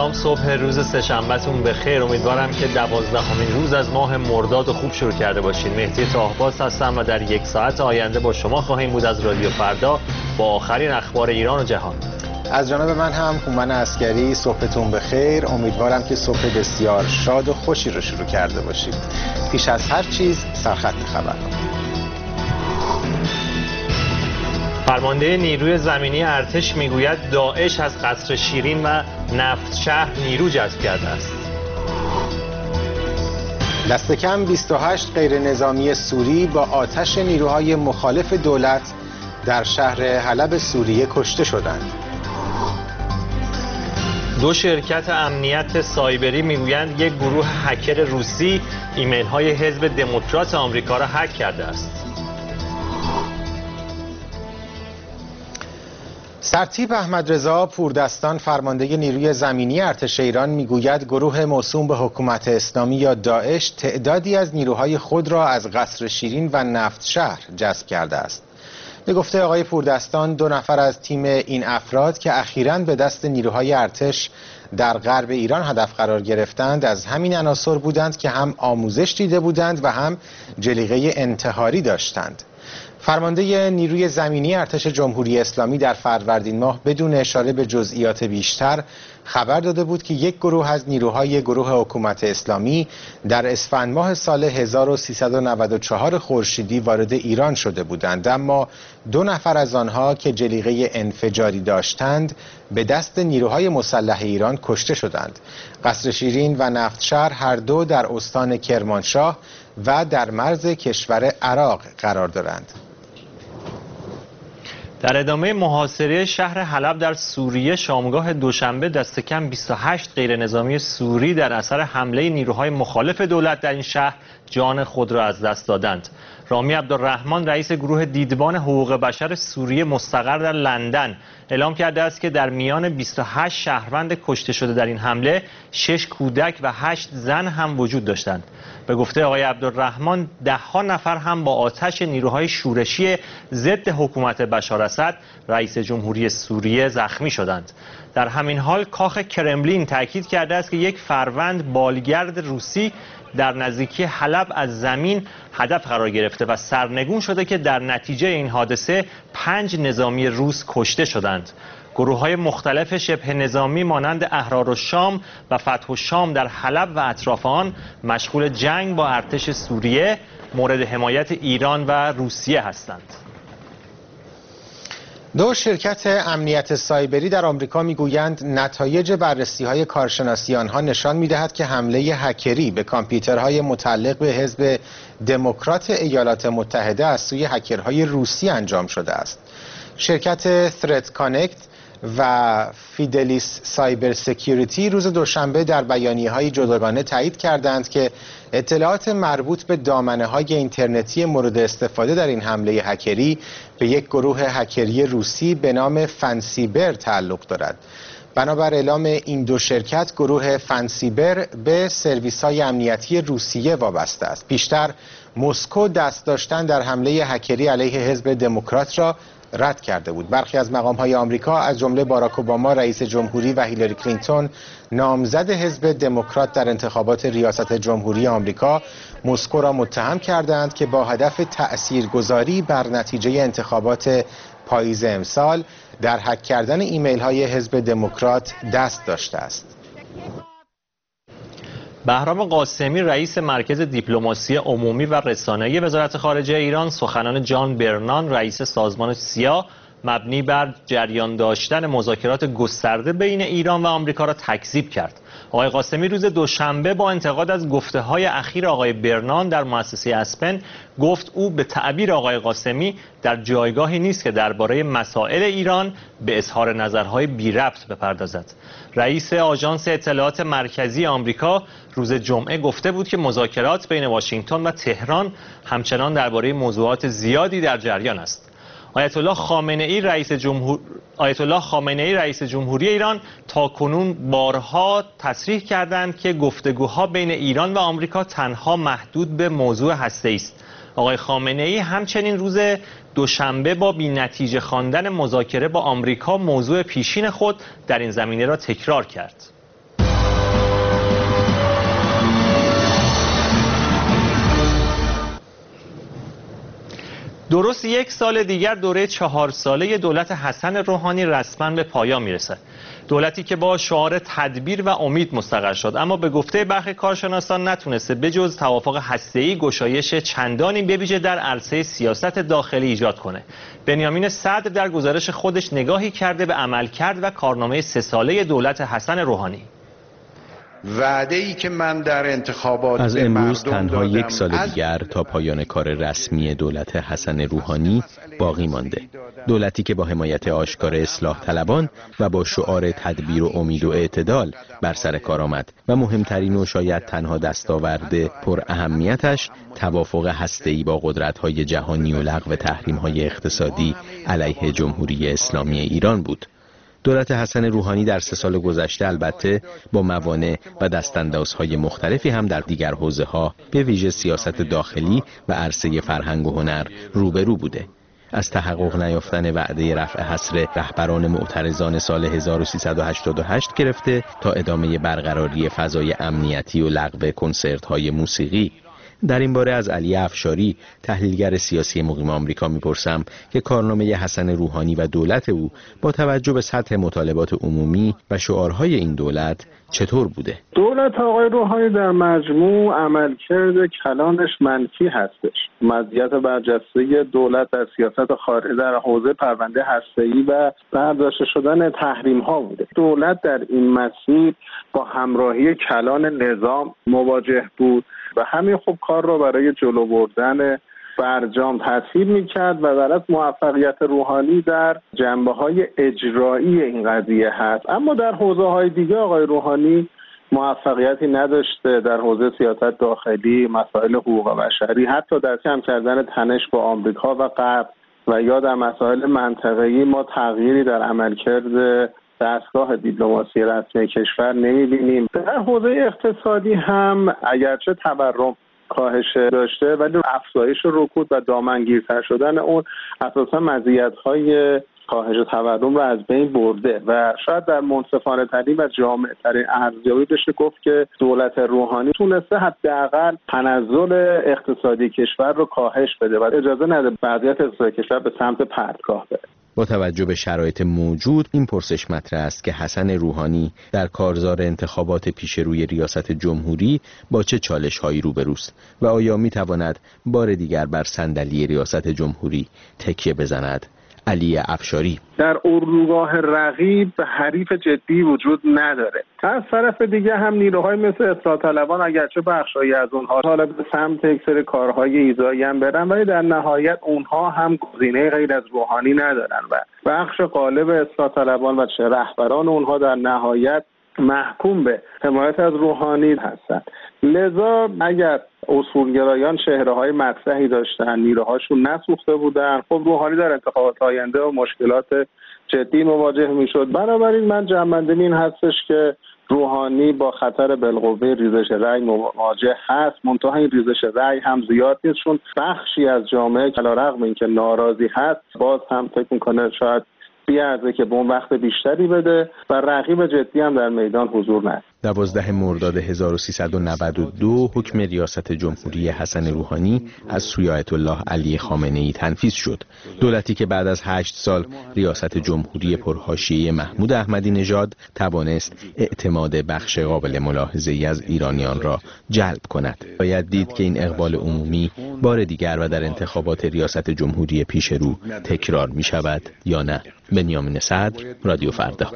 سلام، صبح روز سه‌شنبه‌تون بخیر. امیدوارم که 12مین روز از ماه مرداد خوب شروع کرده باشین. مهدی طاهباز هستم و در یک ساعت آینده با شما خواهیم بود از رادیو فردا با آخرین اخبار ایران و جهان. از جانب من هم هومن عسگری، صبحتون بخیر. امیدوارم که صبح بسیار شاد و خوشی رو شروع کرده باشید. پیش از هر چیز سرخط خبرها. فرمانده نیروی زمینی ارتش میگوید داعش از قصر شیرین و نفت شهر نیرو جذب کرده است. دست کم 28 غیر نظامی سوری با آتش نیروهای مخالف دولت در شهر حلب سوریه کشته شدند. دو شرکت امنیت سایبری میگویند یک گروه هکر روسی ایمیل های حزب دموکرات آمریکا را هک کرده است. سرتیپ احمدرضا پوردستان، فرمانده نیروی زمینی ارتش ایران، میگوید گروه موسوم به حکومت اسلامی یا داعش تعدادی از نیروهای خود را از قصر شیرین و نفت شهر جذب کرده است. به گفته آقای پوردستان، 2 نفر از تیم این افراد که اخیراً به دست نیروهای ارتش در غرب ایران هدف قرار گرفتند از همین عناصر بودند که هم آموزش دیده بودند و هم جلیقه انتحاری داشتند. فرمانده نیروی زمینی ارتش جمهوری اسلامی در فروردین ماه بدون اشاره به جزئیات بیشتر خبر داده بود که یک گروه از نیروهای گروه حکومت اسلامی در اسفند ماه سال 1394 خورشیدی وارد ایران شده بودند، اما 2 نفر از آنها که جلیقه انفجاری داشتند به دست نیروهای مسلح ایران کشته شدند. قصر شیرین و نفت شهر هر دو در استان کرمانشاه و در مرز کشور عراق قرار دارند. در ادامه محاصره شهر حلب در سوریه شامگاه دوشنبه دست کم 28 غیر نظامی سوری در اثر حمله نیروهای مخالف دولت در این شهر جان خود را از دست دادند. رامی عبدالرحمن، رئیس گروه دیدبان حقوق بشر سوریه مستقر در لندن، اعلام کرده است که در میان 28 شهروند کشته شده در این حمله 6 کودک و 8 زن هم وجود داشتند. به گفته آقای عبدالرحمن، 10 نفر هم با آتش نیروهای شورشی ضد حکومت بشار اسد رئیس جمهوری سوریه زخمی شدند. در همین حال کاخ کرملین تاکید کرده است که یک فروند بالگرد روسی در نزدیکی حلب از زمین هدف قرار گرفته و سرنگون شده که در نتیجه این حادثه 5 نظامی روس کشته شدند. گروه‌های مختلف شبه نظامی مانند احرار الشام و فتح الشام در حلب و اطراف آن مشغول جنگ با ارتش سوریه مورد حمایت ایران و روسیه هستند. 2 شرکت امنیت سایبری در آمریکا میگویند نتایج بررسی‌های کارشناسی آنها نشان می‌دهد که حمله هکری به کامپیوترهای متعلق به حزب دموکرات ایالات متحده از سوی هکرهای روسی انجام شده است. شرکت ثرت کانکت و فیدلیس سایبر سکیوریتی روز دوشنبه در بیانیه‌های جداگانه تایید کردند که اطلاعات مربوط به دامنه‌های اینترنتی مورد استفاده در این حمله هکری به یک گروه هکری روسی به نام فنسیبر تعلق دارد. بنابر اعلام این 2 شرکت، گروه فنسیبر به سرویس‌های امنیتی روسیه وابسته است. پیشتر مسکو دست داشتن در حمله هکری علیه حزب دموکرات را رد کرده بود. برخی از مقام‌های آمریکا از جمله باراک اوباما رئیس جمهوری و هیلاری کلینتون نامزد حزب دموکرات در انتخابات ریاست جمهوری آمریکا مسکو را متهم کردند که با هدف تأثیرگذاری بر نتیجه انتخابات پاییز امسال در هک کردن ایمیل‌های حزب دموکرات دست داشته است. بهرام قاسمی، رئیس مرکز دیپلماسی عمومی و رسانه‌ای وزارت خارجه ایران، سخنان جان برنان، رئیس سازمان سیا، مبنی بر جریان داشتن مذاکرات گسترده بین ایران و آمریکا را تکذیب کرد. آقای قاسمی روز دوشنبه با انتقاد از گفته‌های اخیر آقای برنان در مؤسسه اسپن گفت او به تعبیر آقای قاسمی در جایگاهی نیست که درباره مسائل ایران به اظهار نظرهای بی ربط بپردازد. رئیس آژانس اطلاعات مرکزی آمریکا روز جمعه گفته بود که مذاکرات بین واشنگتن و تهران همچنان درباره موضوعات زیادی در جریان است. آیت الله خامنه ای رئیس جمهوری ایران تاکنون بارها تصریح کردند که گفتگوها بین ایران و آمریکا تنها محدود به موضوع هسته‌ای است. آقای خامنه ای همچنین روز دوشنبه با بی‌نتیجه خواندن مذاکره با آمریکا موضوع پیشین خود در این زمینه را تکرار کرد. درست یک سال دیگر دوره 4 ساله دولت حسن روحانی رسما به پایان میرسه. دولتی که با شعار تدبیر و امید مستقر شد، اما به گفته برخی کارشناسان نتونسته بجز توافق هسته‌ای گشایش چندانی به ویژه در عرصه سیاست داخلی ایجاد کنه. بنیامین صدر در گزارش خودش نگاهی کرده به عملکرد و کارنامه 3 ساله دولت حسن روحانی. وعده‌ای که من در انتخابات از امروز تنها یک سال دیگر تا پایان کار رسمی دولت حسن روحانی باقی مانده. دولتی که با حمایت آشکار اصلاح طلبان و با شعار تدبیر و امید و اعتدال بر سر کار آمد و مهمترین و شاید تنها دستاورد پر اهمیتش توافق هسته‌ای با قدرت‌های جهانی و لغو تحریم‌های اقتصادی علیه جمهوری اسلامی ایران بود. دولت حسن روحانی در 3 سال گذشته البته با موانع و دستاندازهای مختلفی هم در دیگر حوزه‌ها به ویژه سیاست داخلی و عرصه فرهنگ و هنر روبرو بوده. از تحقق نیافتن وعده رفع حصر رهبران معترضان سال 1388 گرفته تا ادامه برقراری فضای امنیتی و لغو کنسرت‌های موسیقی. در این باره از علی افشاری تحلیلگر سیاسی مقیم آمریکا میپرسم که کارنامه حسن روحانی و دولت او با توجه به سطح مطالبات عمومی و شعارهای این دولت چطور بوده؟ دولت آقای روحانی در مجموع عملکرد کلانش منفی هستش. مزیت برجسته دولت در سیاست خارجی در حوزه پرونده هسته‌ای و برداشته شدن تحریم‌ها بوده. دولت در این مسیر با همراهی کلان نظام مواجه بود و همین خب کار رو برای جلو بردن برجام تسهیل می‌کرد و در از موفقیت روحانی در جنبه‌های اجرایی این قضیه هست. اما در حوزه‌های دیگه آقای روحانی موفقیتی نداشته. در حوزه سیاست داخلی، مسائل حقوق بشری، حتی در کم کردن تنش با آمریکا و غرب و یا در مسائل منطقه‌ای ما تغییری در عملکرد دستگاه دیپلماسی رسمی کشور نمی‌بینیم. در حوزه اقتصادی هم اگرچه تورم کاهش داشته ولی افزایش رکود و دامنگیرتر شدن اون اساسا مزیت‌های کاهش تورم رو از بین برده و شاید در منصفانه ترین و جامع ترین ارزیابی بشه گفت که دولت روحانی تونسته حداقل تنزل اقتصادی کشور رو کاهش بده و اجازه نده وضعیت اقتصادی کشور به سمت پرتگاه بره. با توجه به شرایط موجود این پرسش مطرح است که حسن روحانی در کارزار انتخابات پیش روی ریاست جمهوری با چه چالش‌هایی روبروست و آیا می‌تواند بار دیگر بر صندلی ریاست جمهوری تکیه بزند؟ علی افشاری: در اردوگاه رقیب حریف جدی وجود نداره. از طرف دیگه هم نیروهای مثل اصلاح طلبان اگرچه بخشایی از اونها حالا به سمت یک سری کارهای ایذایی هم برن ولی در نهایت اونها هم گزینه غیر از روحانی ندارن و بخش غالب اصلاح طلبان و چه رهبران اونها در نهایت محکوم به حمایت از روحانی هستند. لذا اگر اصولگرایان چهره‌های مطرحی داشتن، نیروهاشون نسوخته بودن، خب روحانی در انتخابات آینده و مشکلات جدی مواجه میشد. بنابراین من جنبندگی این هستش که روحانی با خطر بالقوه ریزش رأی مواجه هست. منتها این ریزش رأی هم زیاد نیست چون بخشی از جامعه علیرغم اینکه ناراضی هست باز هم فکر میکنه شاید بیارزه که به اون وقت بیشتری بده و رقیب جدی هم در میدان حضور نداره. 12 مرداد 1392 حکم ریاست جمهوری حسن روحانی از سوی آیت الله علی خامنه‌ای تنفیذ شد. دولتی که بعد از 8 سال ریاست جمهوری پرحاشیه محمود احمدی نژاد توانست اعتماد بخش قابل ملاحظه‌ای از ایرانیان را جلب کند. باید دید که این اقبال عمومی بار دیگر و در انتخابات ریاست جمهوری پیش رو تکرار می شود یا نه. بنیامین صدر، رادیو فردا.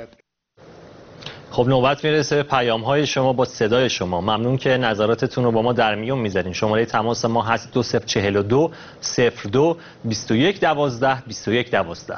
خب نوبت میرسه پیام‌های شما با صدای شما. ممنون که نظراتتون رو با ما در میون میذارین. شماره تماس ما هست 2042 02 21 12 21 12.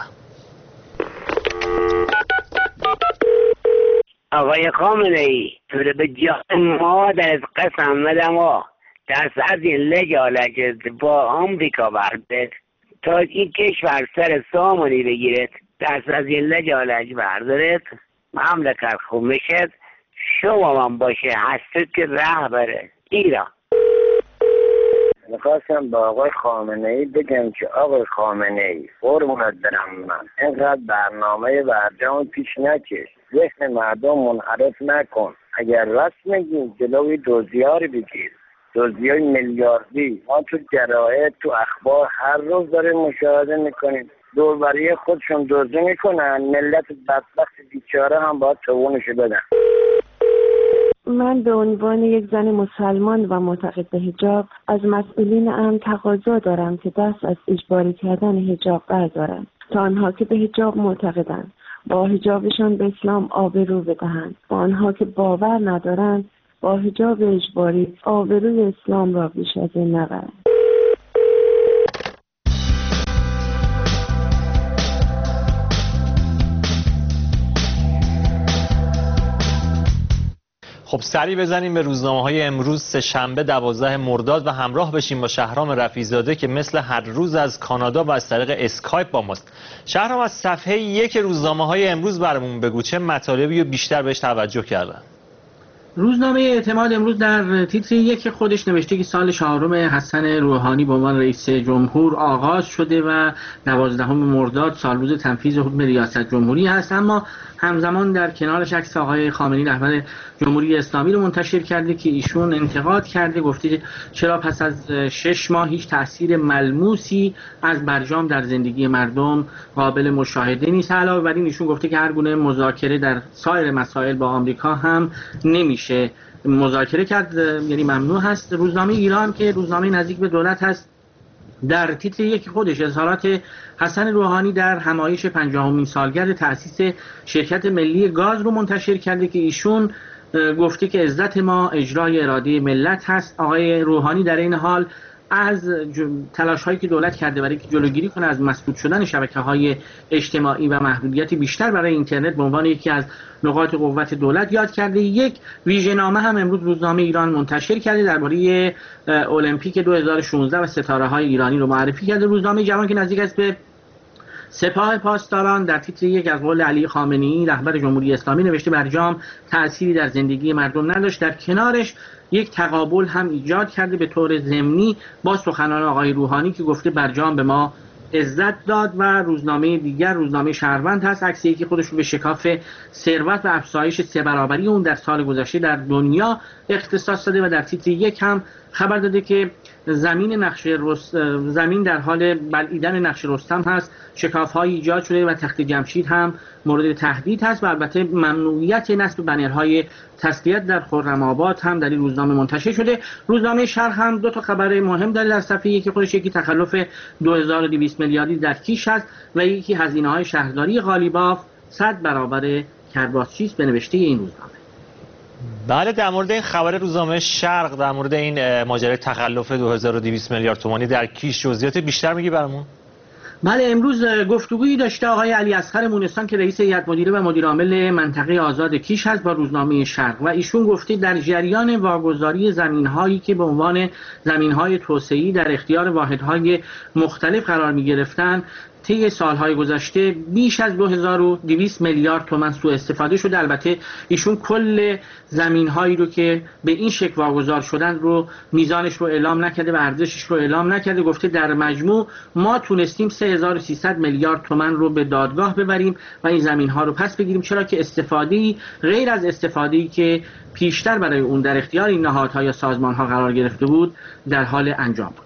آقای خامنه‌ای تو به جان ما در قسم مدم دست از این لجالت با آمریکا برده تا این کشور سر سامانی بگیرد، دست از این لجالت بردارد، مملکت خوب میشد، شما من باشه هستید که رهبر ایران. میخواستم با آقای خامنه‌ای بگم که آقای خامنه‌ای قربونت برم من اینقدر برنامه برجام پیش نکش، ذهن مردم منحرف نکن، اگر راست میگی جلوی دوزیاری بگیر، دزدی‌های میلیاردی ما تو جراید تو اخبار هر روز داریم مشاهده میکنیم. دوربری خودشون دزدی میکنن، ملت بدبخت بیچاره هم باید توانشو بدن. من به عنوان یک زن مسلمان و معتقد به حجاب از مسئولین امن تقاضا دارم که دست از اجباری کردن حجاب بردارند تا آنها که به حجاب معتقدند با حجابشان به اسلام آبرو بدهند و آنها که باور ندارند با حجاب اجباری آبروی اسلام را بیش از این نبرند. خب سری بزنیم به روزنامه‌های امروز سه‌شنبه 12 مرداد و همراه بشیم با شهرام رفیع‌زاده که مثل هر روز از کانادا و از طریق اسکایپ با ماست. شهرام، از صفحه 1 روزنامه‌های امروز برامون بگو چه مطالبی رو بیشتر بهش توجه کردن؟ روزنامه اعتماد امروز در تیتر 1 خودش نوشته که سال 4 حسن روحانی به عنوان رئیس جمهور آغاز شده و 12 مرداد سال روز تنفیذ حکم ریاست جمهوری است، اما همزمان در کنارش عکس آقای خامنه‌ای رهبر جمهوری اسلامی رو منتشر کرده که ایشون انتقاد کرده، گفته چرا پس از 6 ماه هیچ تأثیر ملموسی از برجام در زندگی مردم قابل مشاهده نیست. علاوه بر این ایشون گفته که هر گونه مذاکره در سایر مسائل با آمریکا هم نمیشه مذاکره کرد، یعنی ممنوع هست. روزنامه ایران که روزنامه نزدیک به دولت هست در تیتر 1 خودش اظهارات حسن روحانی در همایش 50مین سالگرد تأسیس شرکت ملی گاز رو منتشر کرده که ایشون گفته که عزت ما اجرای اراده ملت هست. آقای روحانی در این حال از تلاش‌هایی که دولت کرده برای که جلوگیری کنه از مسدود شدن شبکه‌های اجتماعی و محدودیت بیشتر برای اینترنت به عنوان یکی از نقاط قوت دولت یاد کرده. یک ویژه‌نامه هم امروز روزنامه ایران منتشر کرده درباره المپیک 2016 و ستاره‌های ایرانی رو معرفی کرده. روزنامه جوان که نزدیک است به سپاه پاسداران در تیتر 1 از قول علی خامنه‌ای رهبر جمهوری اسلامی نوشته برجام تأثیری در زندگی مردم نداشت. در کنارش یک تقابل هم ایجاد کرده به طور ضمنی با سخنان آقای روحانی که گفته برجام به ما عزت داد و روزنامه دیگر روزنامه شهروند هست عکسی که خودش رو به شکاف ثروت و افزایش 3 برابری اون در سال گذشته در دنیا اختصاص داده و در تیتر 1 هم خبر داده که زمین در حال بلعیدن نقش رستم هست، شکاف‌های ایجاد شده و تخت جمشید هم مورد تهدید هست و البته ممنوعیت نصب بنرهای تسلیت در خرم‌آباد هم در این روزنامه منتشر شده. روزنامه شرق هم 2 تا خبر مهم داره در صفحه 1 خودش، یکی تخلف 2200 میلیاردی در کیش هست و یکی هزینه‌های شهرداری قالیباف 100 برابر کرباسچی است به نوشته این روزنامه. بله، در مورد این خبر روزنامه شرق در مورد این ماجرای تخلف 2200 میلیارد تومانی در کیش جزئیات بیشتر میگی برامون؟ بله، امروز گفتگویی داشته آقای علی اصغر مونسان که رئیس هیئت مدیره و مدیر عامل منطقه آزاد کیش هست با روزنامه شرق و ایشون گفته در جریان واگذاری زمین‌هایی که به عنوان زمین‌های توسعه‌ای در اختیار واحدهای مختلف قرار می‌گرفتند طی سالهای گذشته بیش از 2200 میلیارد تومان سوء استفاده شده. البته ایشون کل زمین‌هایی رو که به این شکل واگذار شدن رو میزانش رو اعلام نکرده و ارزشش رو اعلام نکرده. گفته در مجموع ما تونستیم 3300 میلیارد تومان رو به دادگاه ببریم و این زمین‌ها رو پس بگیریم، چرا که استفاده‌ای غیر از استفاده‌ای که پیشتر برای اون در اختیار این نهادها یا سازمان‌ها قرار گرفته بود در حال انجام بود.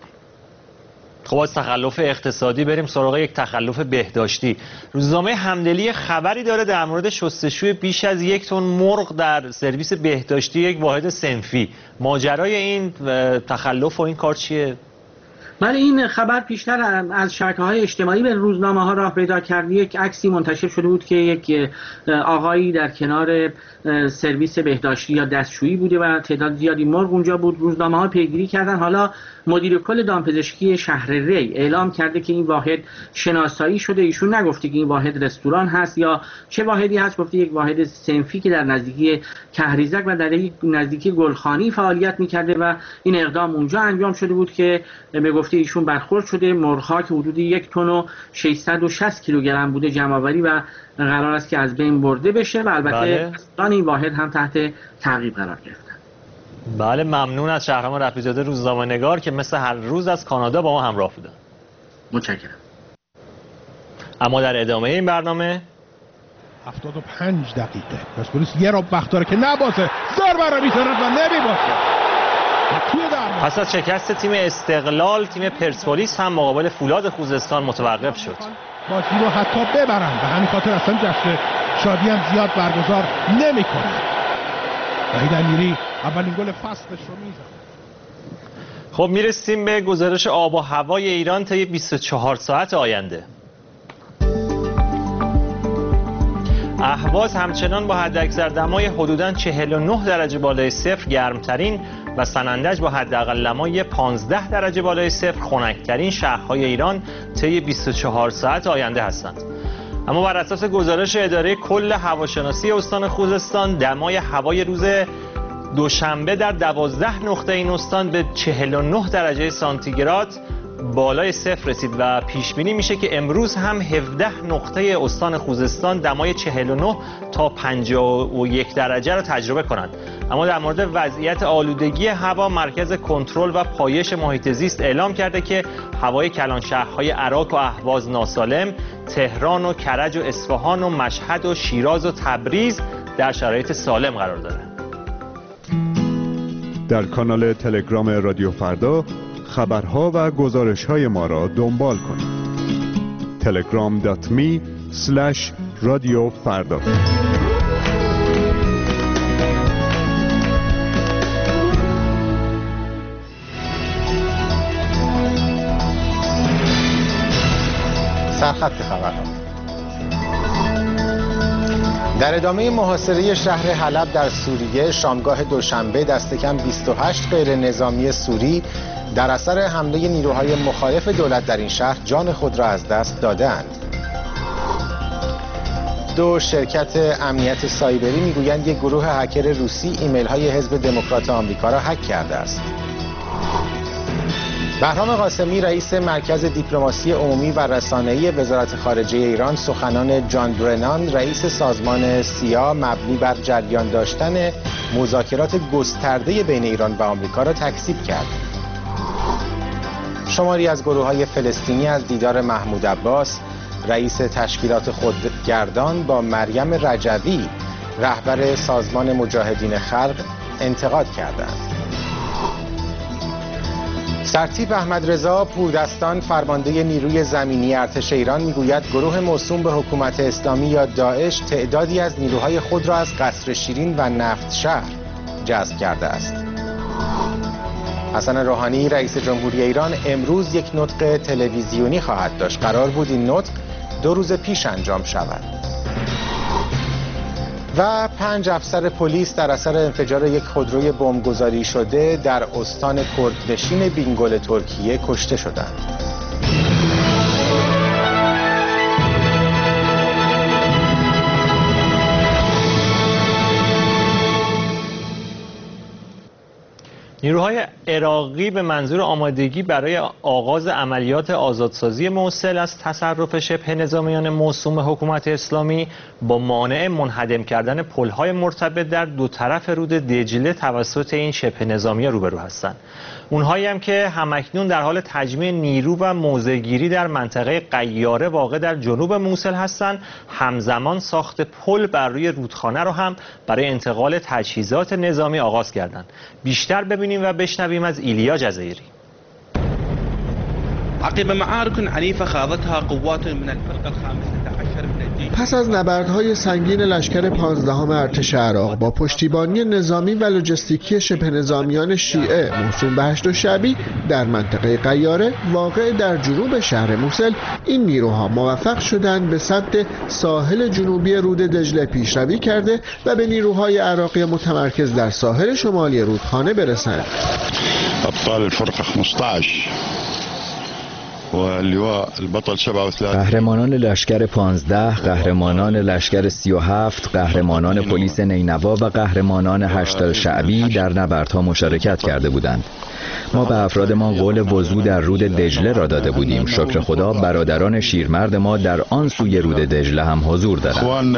خب از تخلف اقتصادی بریم سراغ یک تخلف بهداشتی. روزنامه همدلی خبری داره در مورد شستشوی بیش از 1 تن مرغ در سرویس بهداشتی یک واحد صنفی. ماجرای این تخلف و این کار چیه؟ بله، این خبر پیشتر از شبکه‌های اجتماعی به روزنامه‌ها راه پیدا کرد. یک عکسی منتشر شده بود که یک آقایی در کنار سرویس بهداشتی یا دستشویی بوده و تعداد زیادی مرغ اونجا بود. روزنامه‌ها پیگیری کردن. حالا مدیر کل دامپزشکی شهر ری اعلام کرده که این واحد شناسایی شده. ایشون نگفته که این واحد رستوران هست یا چه واحدی هست، گفته یک واحد صنفی که در نزدیکی کهریزک و در نزدیکی گلخانی فعالیت می‌کرده و این اقدام اونجا انجام شده بود که به گفته ایشون برخورد شده. مرغ‌ها که حدود 1 تن و 660 کیلوگرم بوده جمع‌آوری و قرار است که از بین برده بشه و البته اصلا این واحد هم تحت تعقیب قرار گرفتن. بله، ممنون از شهرام رفیع‌زاده روزنامه‌نگار که مثل هر روز از کانادا با ما همراه بودن. متشکرم. اما در ادامه این برنامه 75 دقیقه پرسپولیس یه رو وقت داره که نبازه، ضربه رو میزنه و نمیبازه. توی در پس از شکست تیم استقلال، تیم پرسپولیس هم مقابل فولاد خوزستان متوقف شد. بازی رو حتی ببرن و همین خاطر اصلا جشن شادی هم زیاد برگزار نمی‌کنن. وحید امیری اولین گل فصلش رو میزنه. خب میرسیم به گزارش آب و هوای ایران طی 24 ساعت آینده. اهواز همچنان با حداکثر دمای حدوداً 49 درجه بالای صفر گرمترین و سنندج با حداقل دمای 15 درجه بالای صفر خنک‌ترین شهرهای ایران طی 24 ساعت آینده هستند. اما بر اساس گزارش اداره کل هواشناسی استان خوزستان، دمای هوای روز دوشنبه در 12 نقطه این استان به 49 درجه سانتیگراد بالای صفر رسید و پیش بینی میشه که امروز هم 17 نقطه استان خوزستان دمای 49 تا 51 درجه را تجربه کنند. اما در مورد وضعیت آلودگی هوا، مرکز کنترل و پایش محیط زیست اعلام کرده که هوای کلان شهرهای عراق و اهواز ناسالم، تهران و کرج و اصفهان و مشهد و شیراز و تبریز در شرایط سالم قرار داره. در کانال تلگرام رادیو فردا خبرها و گزارش‌های ما را دنبال کنید. telegram.me/رادیو فردا. سرخط خبرها. در ادامه محاصره شهر حلب در سوریه، شامگاه دوشنبه دست کم 28 غیر نظامی سوری در اثر حمله نیروهای مخالف دولت در این شهر جان خود را از دست دادند. دو شرکت امنیت سایبری میگویند یک گروه هکر روسی ایمیل های حزب دموکرات آمریکا را هک کرده است. بهرام قاسمی رئیس مرکز دیپلماسی عمومی و رسانه‌ای وزارت خارجه ایران سخنان جان برنان رئیس سازمان سیا مبنی بر جریان داشتن مذاکرات گسترده بین ایران و آمریکا را تکذیب کرد. شماری از گروه‌های فلسطینی از دیدار محمود عباس رئیس تشکیلات خودگردان با مریم رجوی رهبر سازمان مجاهدین خلق انتقاد کردند. سرتیپ احمدرضا پوردستان فرمانده نیروی زمینی ارتش ایران میگوید گروه موسوم به حکومت اسلامی یا داعش تعدادی از نیروهای خود را از قصر شیرین و نفت شهر جذب کرده است. حسن روحانی رئیس جمهوری ایران امروز یک نطق تلویزیونی خواهد داشت. قرار بود این نطق 2 روز پیش انجام شود. و 5 افسر پلیس در اثر انفجار یک خودروی بمبگذاری شده در استان کردنشین بینگل ترکیه کشته شدند. نیروهای عراقی به منظور آمادگی برای آغاز عملیات آزادسازی موصل از تصرف شبه نظامیان موسوم حکومت اسلامی با مانع منهدم کردن پل‌های مرتبط در دو طرف رود دجله توسط این شبه نظامیان روبرو هستند. اونهایی هم که همکنون در حال تجمیع نیرو و موضع‌گیری در منطقه قیاره واقع در جنوب موصل هستند، همزمان ساخت پل بر روی رودخانه را هم برای انتقال تجهیزات نظامی آغاز کردند. بیشتر ببینیم و بشنویم از ایلیا جزایری. عقب معارك عنيفة خاضتها قوات من الفرقة الخامسة عشر من الجيش. پس از نبردهای سنگین لشکر 15 ارتش عراق با پشتیبانی نظامی و لوجستیکی شبه نظامیان شیعه موسوم به هشت شعبی در منطقه قیاره واقع در جنوب شهر موصل، این نیروها موفق شدند به سد ساحل جنوبی رود دجله پیشروی کرده و به نیروهای عراقی متمرکز در ساحل شمالی رودخانه برسند. ابطال الفرقه 15 قهرمانان لشکر 15، قهرمانان لشکر 37، قهرمانان پلیس نینوا و قهرمانان 8 شعبی در نبردها مشارکت کرده بودند. ما به افرادمان قول وضو در رود دجله را داده بودیم. شکر خدا برادران شیرمرد ما در آن سوی رود دجله هم حضور دارند.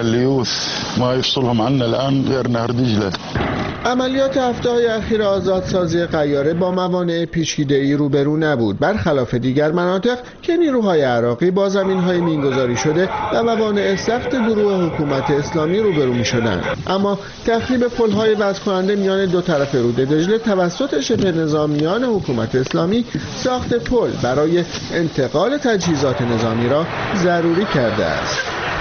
عملیات هفته‌های اخیر آزادسازی قیاره با موانع پیچیده‌ای روبرو نبود. برخلاف دیگر مناطق مناطق که نیروهای عراقی با زمین‌های مینگذاری شده و موانع سخت گروه حکومت اسلامی روبرو می‌شدند. اما تخریب پل‌های وصل کننده میان دو طرف رود دجله توسط شبه نظامیان حکومت اسلامی ساخت پل برای انتقال تجهیزات نظامی را ضروری کرده است.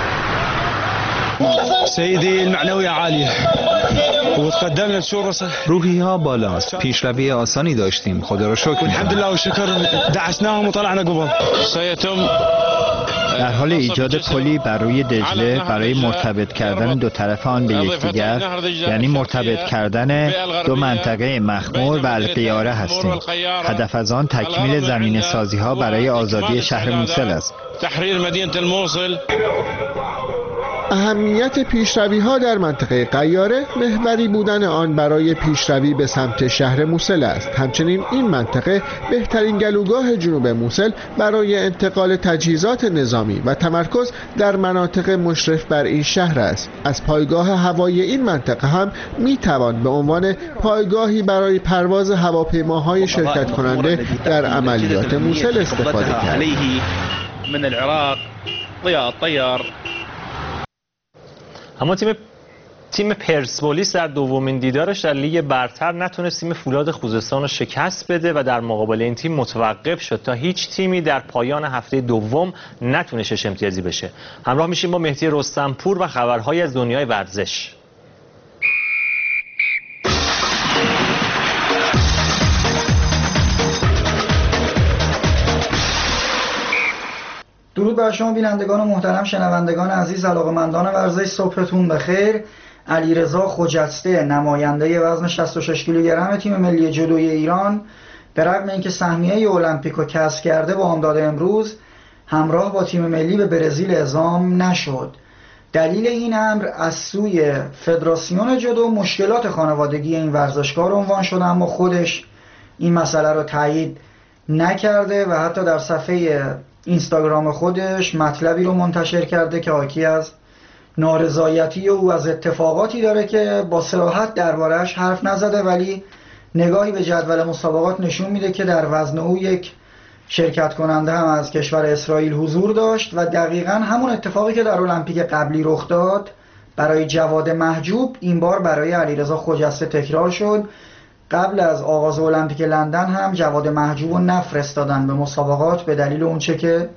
سیدی المعنویه عالیه وتقدمنا لشورى روحی ها بالاست. پیشروی آسانی داشتیم، خدا را شکر. الحمدلله و شکر دعسناهم و طلعنا قبل. سيتم در حال ایجاد پلی بر روی دجله برای مرتبط کردن دو طرف آن به یکدیگر، یعنی مرتبط کردن دو منطقه مخمور و القیاره هستیم. هدف از آن تکمیل زمین سازی ها برای آزادی شهر موصل است. تحریر مدینه الموصل. اهمیت پیشروی ها در منطقه قیاره محوری بودن آن برای پیشروی به سمت شهر موصل است. همچنین این منطقه بهترین گلوگاه جنوب موصل برای انتقال تجهیزات نظامی و تمرکز در مناطق مشرف بر این شهر است. از پایگاه هوایی این منطقه هم می توان به عنوان پایگاهی برای پرواز هواپیماهای شرکت کننده در عملیات موصل استفاده کرد. من العراق ضیاء الطیار. اما تیم پرسپولیس در دومین دیدارش در لیگ برتر نتونست تیم فولاد خوزستان رو شکست بده و در مقابل این تیم متوقف شد تا هیچ تیمی در پایان هفته دوم نتونه شش امتیازی بشه. همراه میشیم با مهدی رستمپور و خبرهای از دنیای ورزش. درود بر شما بینندگان محترم، شنوندگان عزیز، علاقه‌مندان ورزش، صبحتون بخیر. علیرضا خجسته نماینده وزن 66 کیلوگرم تیم ملی جودوی ایران به رغم اینکه سهمیه المپیکو کسب کرده با بامداد امروز همراه با تیم ملی به برزیل اعزام نشد. دلیل این امر از سوی فدراسیون جودو مشکلات خانوادگی این ورزشکار عنوان شده، اما خودش این مسئله رو تایید نکرده و حتی در صفحه اینستاگرام خودش مطلبی رو منتشر کرده که حاکی از نارضایتی او از اتفاقاتی داره که با صراحت درباره‌اش حرف نزده، ولی نگاهی به جدول مسابقات نشون میده که در وزن او یک شرکت کننده هم از کشور اسرائیل حضور داشت و دقیقاً همون اتفاقی که در المپیک قبلی رخ داد برای جواد محجوب این بار برای علیرضا خجسته تکرار شد. قبل از آغاز المپیک لندن هم جواد محجوب رو نفرستادن به مسابقات به دلیل اونچه که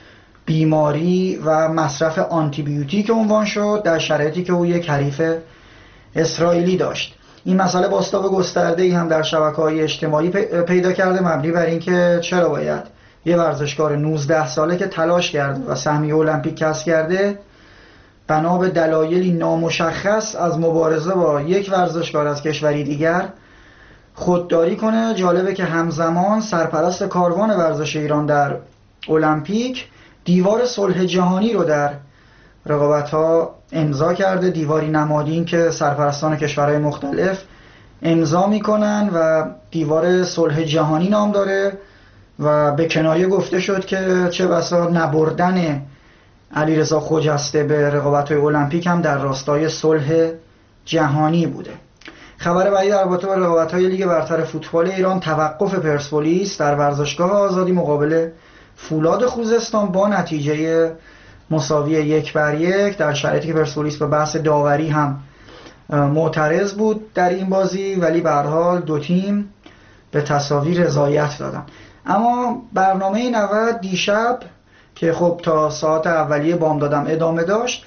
بیماری و مصرف آنتیبیوتیک عنوان شد در شرایطی که او یک حریف اسرائیلی داشت. این مسئله بازتاب گسترده‌ای هم در شبکه‌های اجتماعی پیدا کرده، مبنی بر اینکه چرا باید یه ورزشکار 19 ساله که تلاش کرده و سهمیه المپیک کسب کرده بنا به دلایلی نامشخص از مبارزه با یک ورزشکار از کشوری دیگر خودداری کنه. جالبه که همزمان سرپرست کاروان ورزش ایران در المپیک دیوار صلح جهانی رو در رقابت‌ها امضا کرده، دیواری نمادین که سرپرستان کشورهای مختلف امضا میکنن و دیوار صلح جهانی نام داره و به کنایه گفته شد که چه بسا نبردن علیرضا خجسته به رقابت‌های المپیک هم در راستای صلح جهانی بوده. خبر بعدی در رابطه با رقابت‌های لیگ برتر فوتبال ایران، توقف پرسپولیس در ورزشگاه آزادی مقابل فولاد خوزستان با نتیجه مساوی 1-1 در شرایطی که پرسپولیس به بحث داوری هم معترض بود در این بازی، ولی به هر حال دو تیم به تساوی رضایت دادن. اما برنامه 90 دیشب که خب تا ساعت اولیه بامدادم ادامه داشت،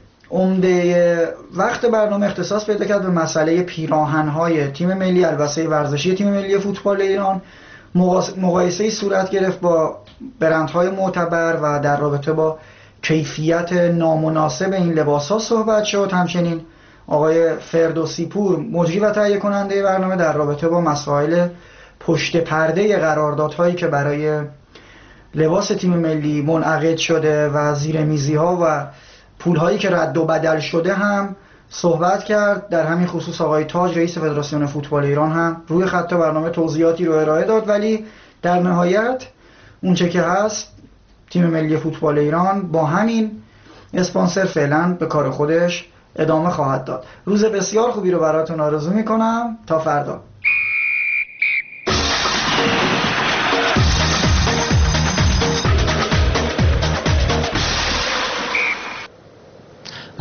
عمده وقت برنامه اختصاص پیدا کرد به مسئله پیراهن‌های تیم ملی، البسه ورزشی تیم ملی فوتبال ایران. مقایسه‌ای صورت گرفت با برندهای معتبر و در رابطه با کیفیت نامناسب این لباس‌ها صحبت شد. همچنین آقای فردوسی پور، مجری و تهیه کننده برنامه، در رابطه با مسائل پشت پرده قراردادهایی که برای لباس تیم ملی منعقد شده و زیرمیزی‌ها و پول‌هایی که رد و بدل شده هم صحبت کرد. در همین خصوص آقای تاج، رئیس فدراسیون فوتبال ایران، هم روی خط برنامه توضیحاتی رو ارائه داد، ولی در نهایت اونچه که هست تیم ملی فوتبال ایران با همین اسپانسر فعلا به کار خودش ادامه خواهد داد. روز بسیار خوبی رو براتون آرزو میکنم. تا فردا.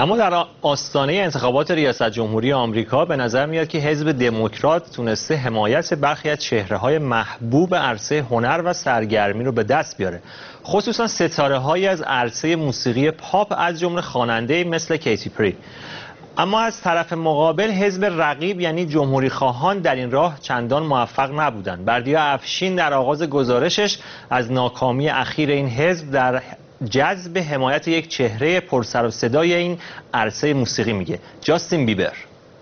اما در آستانه انتخابات ریاست جمهوری آمریکا به نظر میاد که حزب دموکرات تونسته حمایت برخی از چهره‌های محبوب عرصه هنر و سرگرمی رو به دست بیاره، خصوصا ستاره‌هایی از عرصه موسیقی پاپ از جمله خواننده مثل کیتی پری. اما از طرف مقابل حزب رقیب یعنی جمهوری خواهان در این راه چندان موفق نبودند. بردیا افشین در آغاز گزارشش از ناکامی اخیر این حزب در جذب حمایت یک چهره پرسر و صدای این عرصه موسیقی میگه، جاستین بیبر.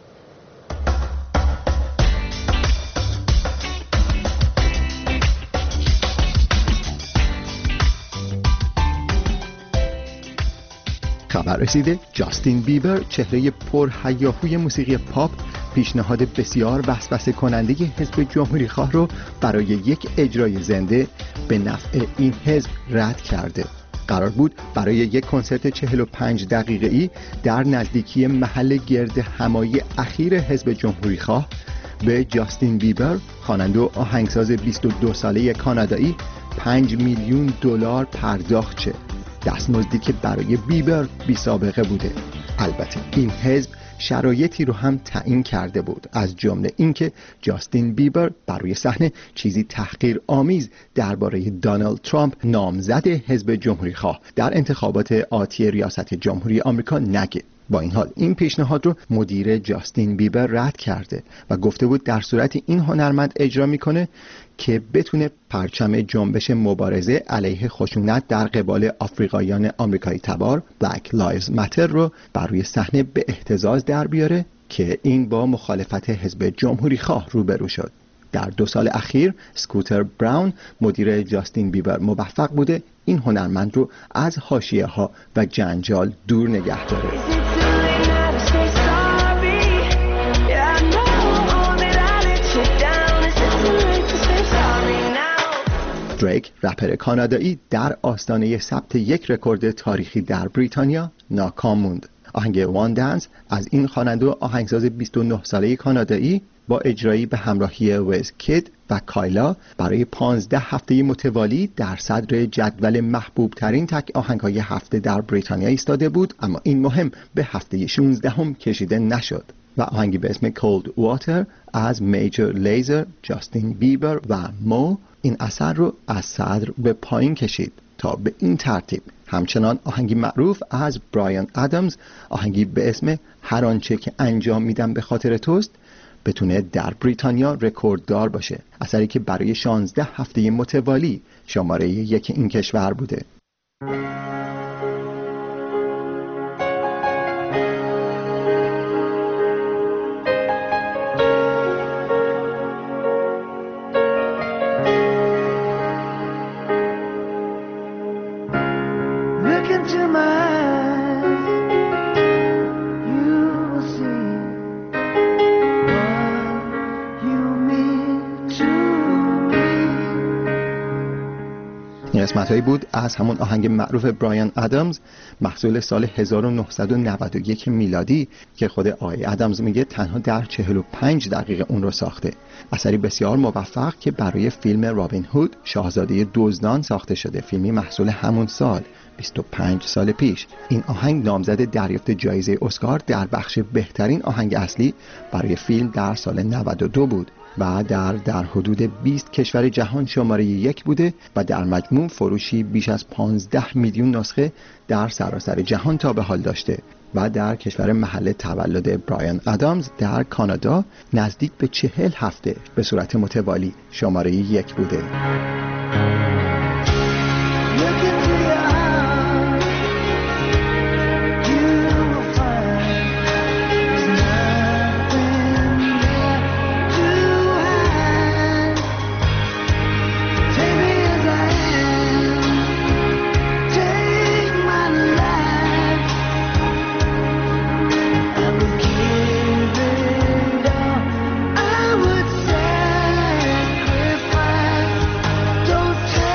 خبر رسیده جاستین بیبر، چهره پرهیاهوی موسیقی پاپ، پیشنهاد بسیار وسوسه کننده حزب جمهوری خواه رو برای یک اجرای زنده به نفع این حزب رد کرده. قرار بود برای یک کنسرت 45 دقیقه‌ای در نزدیکی محل گرد همایی اخیر حزب جمهوری خواه به جاستین بیبر، خواننده و آهنگساز 22 ساله کانادایی، 5 میلیون دلار پرداخت شه. دستمزدی که برای بیبر بی سابقه بوده. البته این حزب شرایطی رو هم تعیین کرده بود، از جمله اینکه جاستین بیبر برای صحنه چیزی تحقیرآمیز درباره دونالد ترامپ نامزد حزب جمهوری خواه در انتخابات آتی ریاست جمهوری آمریکا نگه. با این حال این پیشنهاد رو مدیر جاستین بیبر رد کرده و گفته بود در صورتی این هنرمند اجرا میکنه که بتونه پرچم جنبش مبارزه علیه خشونت در قبال آفریقاییان آمریکایی تبار Black Lives Matter رو بر روی صحنه به اهتزاز در بیاره که این با مخالفت حزب جمهوری خواه روبرو شد. در 2 سال اخیر سکوتر براون مدیر جاستین بیبر موفق بوده این هنرمند رو از حاشیه ها و جنجال دور نگه داره. دریک، رپر کانادایی، در آستانه ثبت یک رکورد تاریخی در بریتانیا ناکام موند. آهنگ وان دنس از این خواننده و آهنگساز 29 ساله کانادایی با اجرایی به همراهی ویز کید و کایلا برای 15 هفته متوالی در صدر جدول محبوب ترین تک آهنگ‌های هفته در بریتانیا ایستاده بود، اما این مهم به هفته 16 کشیده نشد و آهنگی به اسم Cold Water از میجر لیزر، جاستین بیبر و مو این اثر رو از صدر به پایین کشید تا به این ترتیب همچنان آهنگی معروف از برایان ادمز، آهنگی به اسم هر آنچه که انجام میدم به خاطر توست، بتونه در بریتانیا رکورددار باشه، اثری که برای 16 هفته متوالی شماره 1 این کشور بوده. قسمت‌هایی بود از همون آهنگ معروف برایان ادمز محصول سال 1991 میلادی که خود آقای ادمز میگه تنها در 45 دقیقه اون رو ساخته. اثری بسیار موفق که برای فیلم رابین هود شاهزاده دزدان ساخته شده، فیلمی محصول همون سال 25 سال پیش. این آهنگ نامزد دریافت جایزه اسکار در بخش بهترین آهنگ اصلی برای فیلم در سال 92 بود و در حدود 20 کشور جهان شماره 1 بوده و در مجموع فروشی بیش از 15 میلیون نسخه در سراسر جهان تا به حال داشته و در کشور محل تولد برایان ادمز در کانادا نزدیک به 40 هفته به صورت متوالی شماره 1 بوده. Don't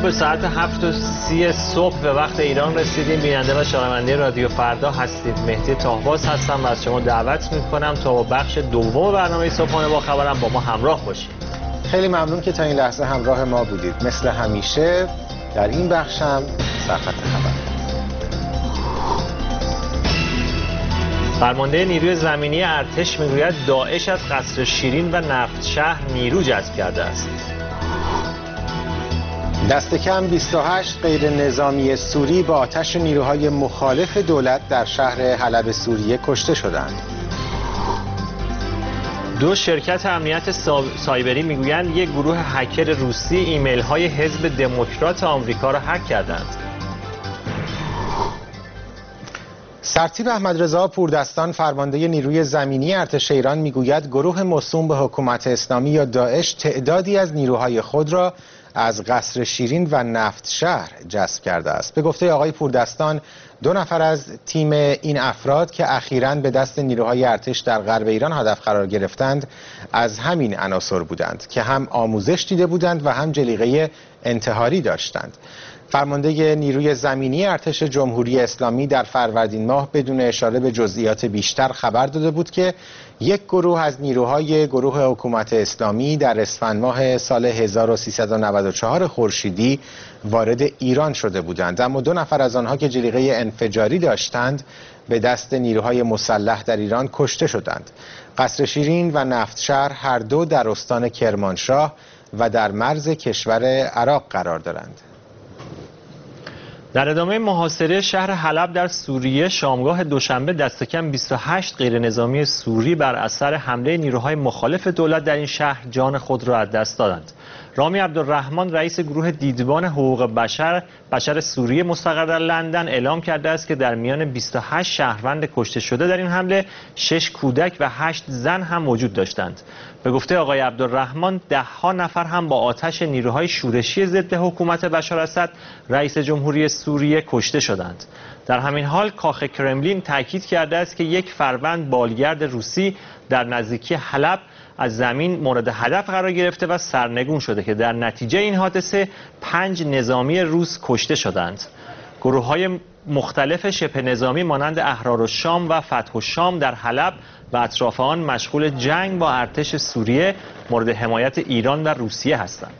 به ساعت 7:30 صبح به وقت ایران رسیدیم. بیننده و شنونده رادیو فردا هستید. مهدی طاهباز هستم و از شما دعوت میکنم تا با بخش دوم برنامه صبحانه با خبرم با ما همراه باشید. خیلی ممنون که تا این لحظه همراه ما بودید. مثل همیشه در این بخش هم سرخط خبر. فرمانده نیروی زمینی ارتش میگوید داعش از قصر شیرین و نفت شهر نیرو جذب کرده است. دست کم 28 غیر نظامی سوری با آتش نیروهای مخالف دولت در شهر حلب سوریه کشته شدند. دو شرکت امنیت سایبری میگویند یک گروه هکر روسی ایمیل های حزب دموکرات آمریکا را هک کردند. سرتیپ احمدرضا پوردستان فرمانده نیروی زمینی ارتش ایران میگوید گروه موسوم به حکومت اسلامی یا داعش تعدادی از نیروهای خود را از قصر شیرین و نفت شهر جذب کرده است. به گفته آقای پوردستان 2 نفر از تیم این افراد که اخیراً به دست نیروهای ارتش در غرب ایران هدف قرار گرفتند از همین عناصر بودند که هم آموزش دیده بودند و هم جلیقه انتحاری داشتند. فرمانده نیروی زمینی ارتش جمهوری اسلامی در فروردین ماه بدون اشاره به جزئیات بیشتر خبر داده بود که یک گروه از نیروهای گروه حکومت اسلامی در اسفند ماه سال 1394 خورشیدی وارد ایران شده بودند، اما 2 نفر از آنها که جلیقه انفجاری داشتند به دست نیروهای مسلح در ایران کشته شدند. قصر شیرین و نفت شهر هر دو در استان کرمانشاه و در مرز کشور عراق قرار دارند. در ادامه محاصره شهر حلب در سوریه شامگاه دوشنبه دست کم 28 غیر نظامی سوری بر اثر حمله نیروهای مخالف دولت در این شهر جان خود را از دست دادند. رامی عبدالرحمن رئیس گروه دیدبان حقوق بشر سوریه مستقر در لندن اعلام کرده است که در میان 28 شهروند کشته شده در این حمله 6 کودک و 8 زن هم وجود داشتند. به گفته آقای عبدالرحمن 10 نفر هم با آتش نیروهای شورشی ضد حکومت بشار اسد رئیس جمهوری سوریه کشته شدند. در همین حال کاخ کرملین تاکید کرده است که یک فروند بالگرد روسی در نزدیکی حلب از زمین مورد هدف قرار گرفته و سرنگون شده که در نتیجه این حادثه 5 نظامی روس کشته شدند. گروه‌های مختلف شبه نظامی مانند احرارالشام و فتح الشام در حلب و اطراف آن مشغول جنگ با ارتش سوریه مورد حمایت ایران و روسیه هستند.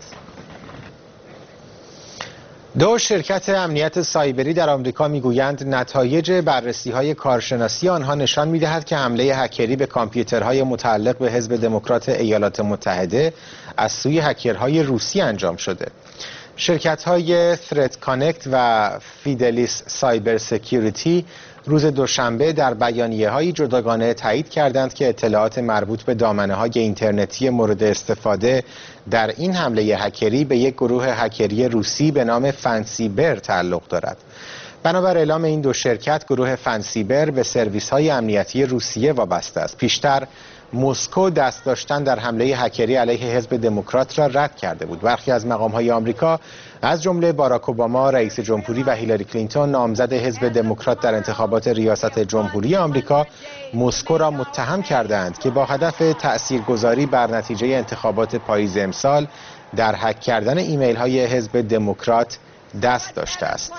2 شرکت امنیت سایبری در آمریکا میگویند نتایج بررسی‌های کارشناسی آنها نشان می‌دهد که حمله هکری به کامپیوترهای متعلق به حزب دموکرات ایالات متحده از سوی هکرهای روسی انجام شده. شرکت‌های ثرت کانکت و فیدلیس سایبر سکیوریتی روز دوشنبه در بیانیه‌های جداگانه تایید کردند که اطلاعات مربوط به دامنه‌های اینترنتی مورد استفاده در این حمله هکری به یک گروه هکری روسی به نام فنسیبر تعلق دارد. بنابر اعلام این 2 شرکت، گروه فنسیبر به سرویس‌های امنیتی روسیه وابسته است. پیشتر مسکو دست داشتن در حمله هکری علیه حزب دموکرات را رد کرده بود. برخی از مقام‌های آمریکا از جمله باراک اوباما رئیس جمهوری و هیلاری کلینتون نامزد حزب دموکرات در انتخابات ریاست جمهوری آمریکا مسکو را متهم کردند که با هدف تأثیرگذاری بر نتیجه انتخابات پاییز امسال در هک کردن ایمیل‌های حزب دموکرات دست داشته است.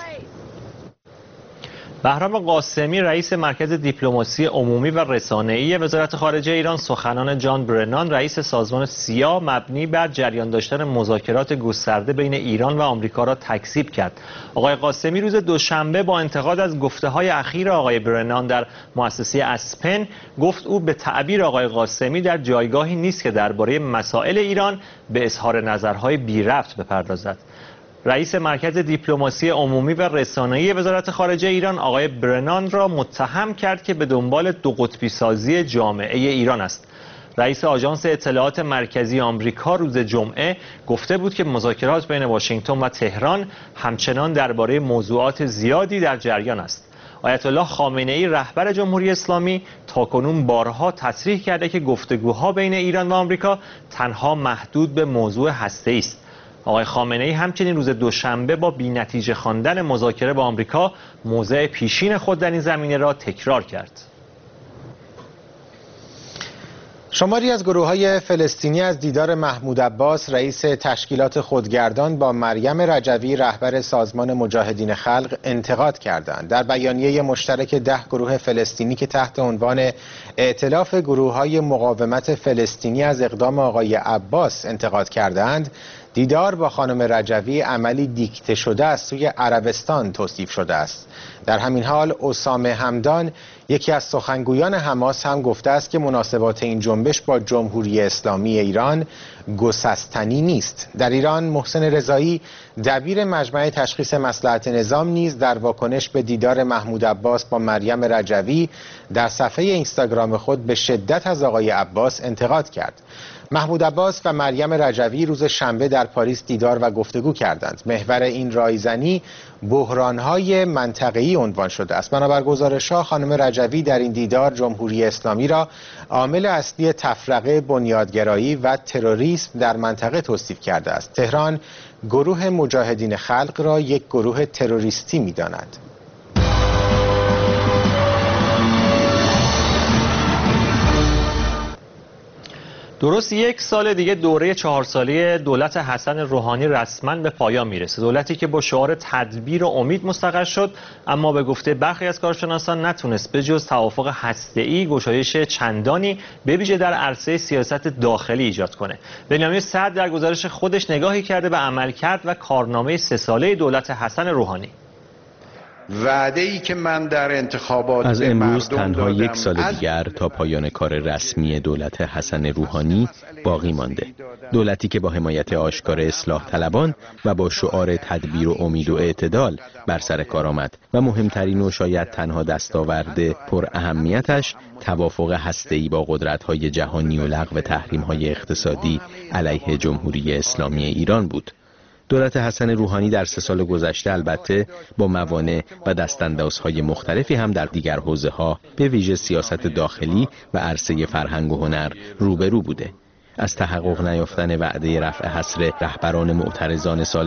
بهرام قاسمی رئیس مرکز دیپلماسی عمومی و رسانه‌ای وزارت خارجه ایران سخنان جان برنان رئیس سازمان سیا مبنی بر جریان داشتن مذاکرات گسترده بین ایران و آمریکا را تکذیب کرد. آقای قاسمی روز دوشنبه با انتقاد از گفته‌های اخیر آقای برنان در مؤسسه اسپن گفت او به تعبیر آقای قاسمی در جایگاهی نیست که درباره مسائل ایران به اظهار نظرهای بی ربط بپردازد. رئیس مرکز دیپلماسی عمومی و رسانه‌ای وزارت خارجه ایران آقای برنان را متهم کرد که به دنبال 2 قطبی سازی جامعه ایران است. رئیس آژانس اطلاعات مرکزی آمریکا روز جمعه گفته بود که مذاکرات بین واشنگتن و تهران همچنان درباره موضوعات زیادی در جریان است. آیت الله خامنه‌ای رهبر جمهوری اسلامی تاکنون بارها تصریح کرده که گفتگوها بین ایران و آمریکا تنها محدود به موضوع هسته‌ای است. آقای خامنه‌ای همچنین روز دوشنبه با بی‌نتیجه خواندن مذاکره با آمریکا موضع پیشین خود در این زمینه را تکرار کرد. شماری از گروه‌های فلسطینی از دیدار محمود عباس رئیس تشکیلات خودگردان با مریم رجوی رهبر سازمان مجاهدین خلق انتقاد کردند. در بیانیه مشترک 10 گروه فلسطینی که تحت عنوان ائتلاف گروه‌های مقاومت فلسطینی از اقدام آقای عباس انتقاد کردند، دیدار با خانم رجوی عملی دیکته شده از سوی عربستان توصیف شده است. در همین حال اسامه همدان یکی از سخنگویان حماس هم گفته است که مناسبات این جنبش با جمهوری اسلامی ایران گسستنی نیست. در ایران محسن رضایی دبیر مجمع تشخیص مصلحت نظام نیز در واکنش به دیدار محمود عباس با مریم رجوی در صفحه اینستاگرام خود به شدت از آقای عباس انتقاد کرد. محمود عباس و مریم رجوی روز شنبه در پاریس دیدار و گفتگو کردند. محور این رایزنی بحران‌های منطقه‌ای عنوان شده است. بنابر گزارش‌ها خانم رجوی در این دیدار جمهوری اسلامی را عامل اصلی تفرقه بنیادگرایی و تروریسم در منطقه توصیف کرده است. تهران گروه مجاهدین خلق را یک گروه تروریستی می‌داند. درست یک سال دیگه دوره 4 ساله دولت حسن روحانی رسما به پایان میرسه. دولتی که با شعار تدبیر و امید مستقر شد، اما به گفته برخی از کارشناسان نتونست به جز توافق هسته‌ای گشایش چندانی به ویژه در عرصه سیاست داخلی ایجاد کنه. بنیامین صدر در گزارش خودش نگاهی کرده به عملکرد و کارنامه 3 ساله دولت حسن روحانی. وعده‌ای که من در انتخابات از امروز تنها یک سال دیگر تا پایان کار رسمی دولت حسن روحانی باقی مانده. دولتی که با حمایت آشکار اصلاح طلبان و با شعار تدبیر و امید و اعتدال بر سر کار آمد و مهمترین و شاید تنها دستاورد پر اهمیتش توافق هسته‌ای با قدرت‌های جهانی و لغو تحریم‌های اقتصادی علیه جمهوری اسلامی ایران بود. دولت حسن روحانی در 3 سال گذشته البته با موانع و دستاندازهای مختلفی هم در دیگر حوزه‌ها به ویژه سیاست داخلی و عرصه فرهنگ و هنر روبرو بوده. از تحقق نیافتن وعده رفع حصر رهبران معترضان سال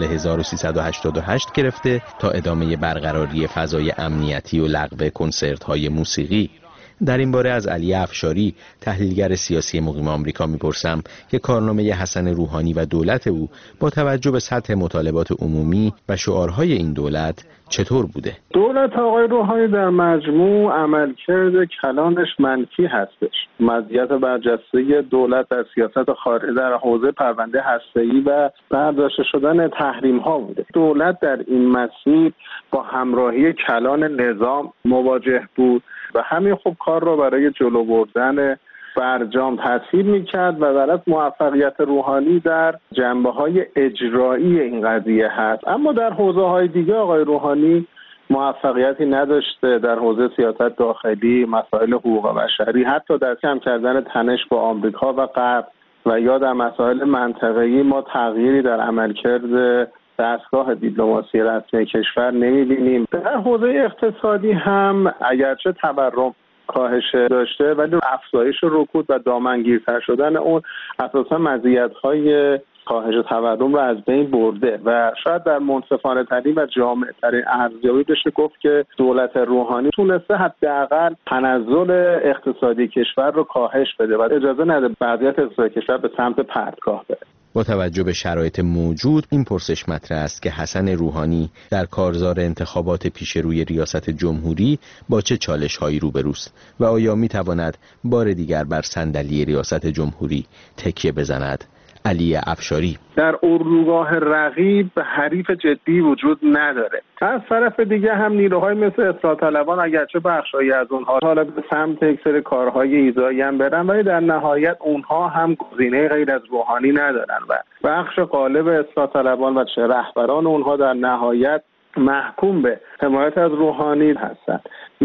1388 گرفته تا ادامه برقراری فضای امنیتی و لغو کنسرت‌های موسیقی. در این باره از علی افشاری تحلیلگر سیاسی مقیم آمریکا میپرسم که کارنامه حسن روحانی و دولت او با توجه به سطح مطالبات عمومی و شعارهای این دولت چطور بوده؟ دولت آقای روحانی در مجموع عملکرد کلانش منفی هستش. مزیت برجسته دولت در سیاست خارجی در حوزه پرونده هسته‌ای و برداشته شدن تحریم ها بوده. دولت در این مسیر با همراهی کلان نظام مواجه بود و همین خوب کار را برای جلو بردن برجام تسهیل می‌کرد و در از موفقیت روحانی در جنبه‌های اجرایی این قضیه هست. اما در حوزه‌های دیگه آقای روحانی موفقیتی نداشته. در حوزه سیاست داخلی، مسائل حقوق بشری، حتی در کم کردن تنش با آمریکا و غرب و یا در مسائل منطقه‌ای ما تغییری در عملکرد دستگاه دیپلماسی رسمی کشور نمی‌بینیم. در حوزه اقتصادی هم اگرچه تورم کاهش داشته ولی افزایش رکود و دامنگیرتر شدن اون اساسا مزیت‌های کاهش تورم رو از بین برده و شاید در منصفانه ترین و جامع ترین ارزیابی بشه گفت که دولت روحانی تونسته حداقل تنزل اقتصادی کشور رو کاهش بده و اجازه نده وضعیت اقتصادی کشور به سمت پرتگاه بره. با توجه به شرایط موجود این پرسش مطرح است که حسن روحانی در کارزار انتخابات پیش روی ریاست جمهوری با چه چالش‌هایی روبروست و آیا می‌تواند بار دیگر بر صندلی ریاست جمهوری تکیه بزند؟ علی افشاری: در اردوگاه رقیب حریف جدی وجود نداره. از طرف دیگه هم نیروهای مثل اصلاح طلبان اگرچه بخشایی از اونها حالا به سمت یک سری کارهای ایذایی هم برن ولی در نهایت اونها هم گزینه غیر از روحانی ندارن و بخش غالب اصلاح طلبان و چه رهبران اونها در نهایت محکوم به حمایت از روحانی هستند.